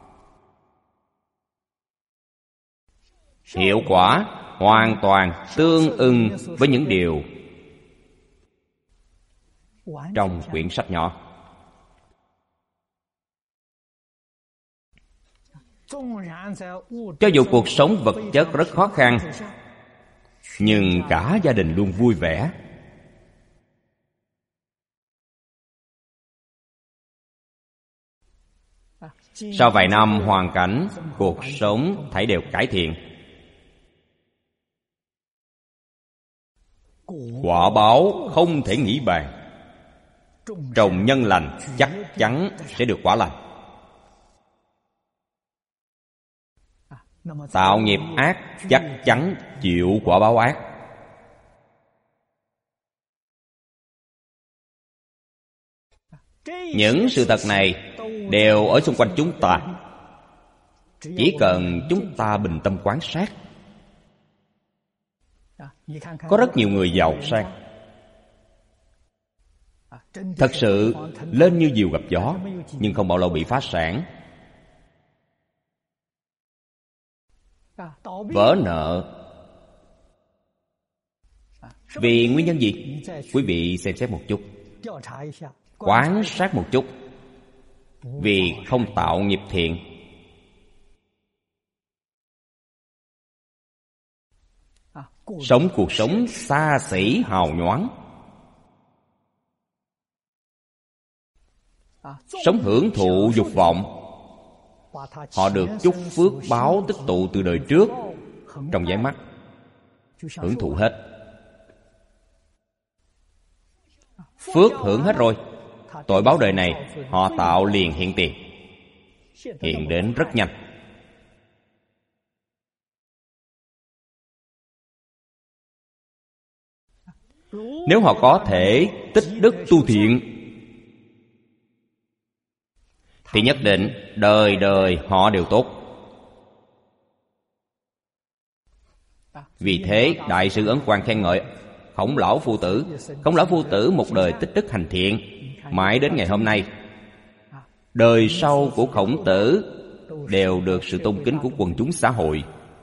[SPEAKER 1] Hiệu quả hoàn toàn tương ưng với những điều trong quyển sách nhỏ. Cho dù cuộc sống vật chất rất khó khăn, nhưng cả gia đình luôn vui vẻ. Sau vài năm hoàn cảnh, cuộc sống thảy đều cải thiện. Quả báo không thể nghĩ bàn. Trồng nhân lành chắc chắn sẽ được quả lành. Tạo nghiệp ác chắc chắn chịu quả báo ác. Những sự thật này đều ở xung quanh chúng ta. Chỉ cần chúng ta bình tâm quan sát. Có rất nhiều người giàu sang, thật sự lên như diều gặp gió, nhưng không bao lâu bị phá sản, vỡ nợ. Vì nguyên nhân gì? Quý vị xem xét một chút, quan sát một chút. Vì không tạo nghiệp thiện. Sống cuộc sống xa xỉ hào nhoáng, sống hưởng thụ dục vọng. Họ được chúc phước báo tích tụ từ đời trước trong nháy mắt hưởng thụ hết. phước hưởng hết rồi. Tội báo đời này họ tạo liền hiện tiền, hiện đến rất nhanh. Nếu họ có thể tích đức tu thiện thì nhất định đời đời họ đều tốt. Vì thế Đại sư Ấn Quang khen ngợi Khổng lão phu tử. Khổng lão phu tử một đời tích đức hành thiện, mãi đến ngày hôm nay, đời sau của Khổng tử đều được sự tôn kính của quần chúng xã hội.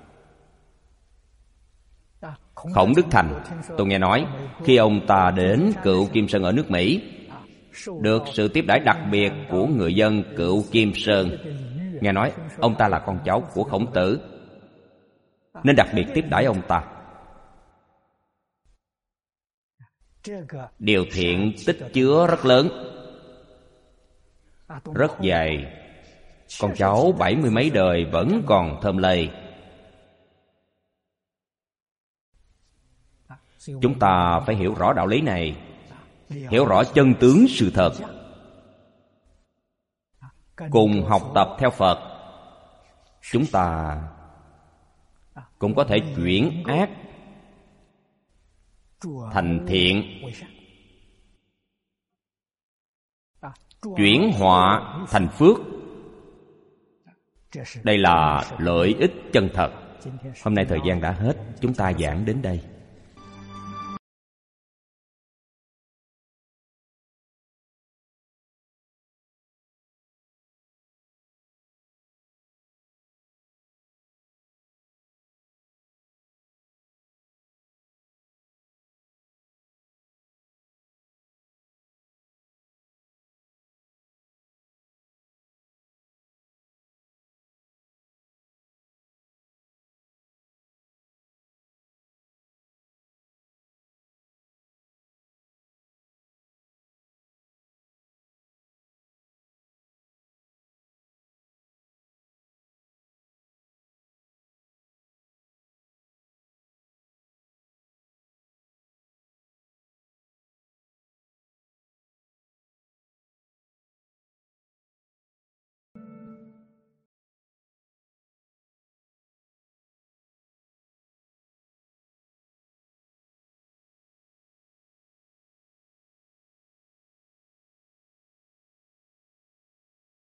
[SPEAKER 1] Khổng Đức Thành, tôi nghe nói khi ông ta đến Cựu Kim Sơn ở nước Mỹ, được sự tiếp đãi đặc biệt của người dân Cựu Kim Sơn. Nghe nói ông ta là con cháu của Khổng tử, nên đặc biệt tiếp đãi ông ta. Điều thiện tích chứa rất lớn, rất dài. Con cháu bảy mươi mấy đời vẫn còn thơm lây. Chúng ta phải hiểu rõ đạo lý này, hiểu rõ chân tướng sự thật, cùng học tập theo Phật. Chúng ta cũng có thể chuyển ác thành thiện, chuyển họa thành phước. Đây là lợi ích chân thật. Hôm nay thời gian đã hết, chúng ta giảng đến đây.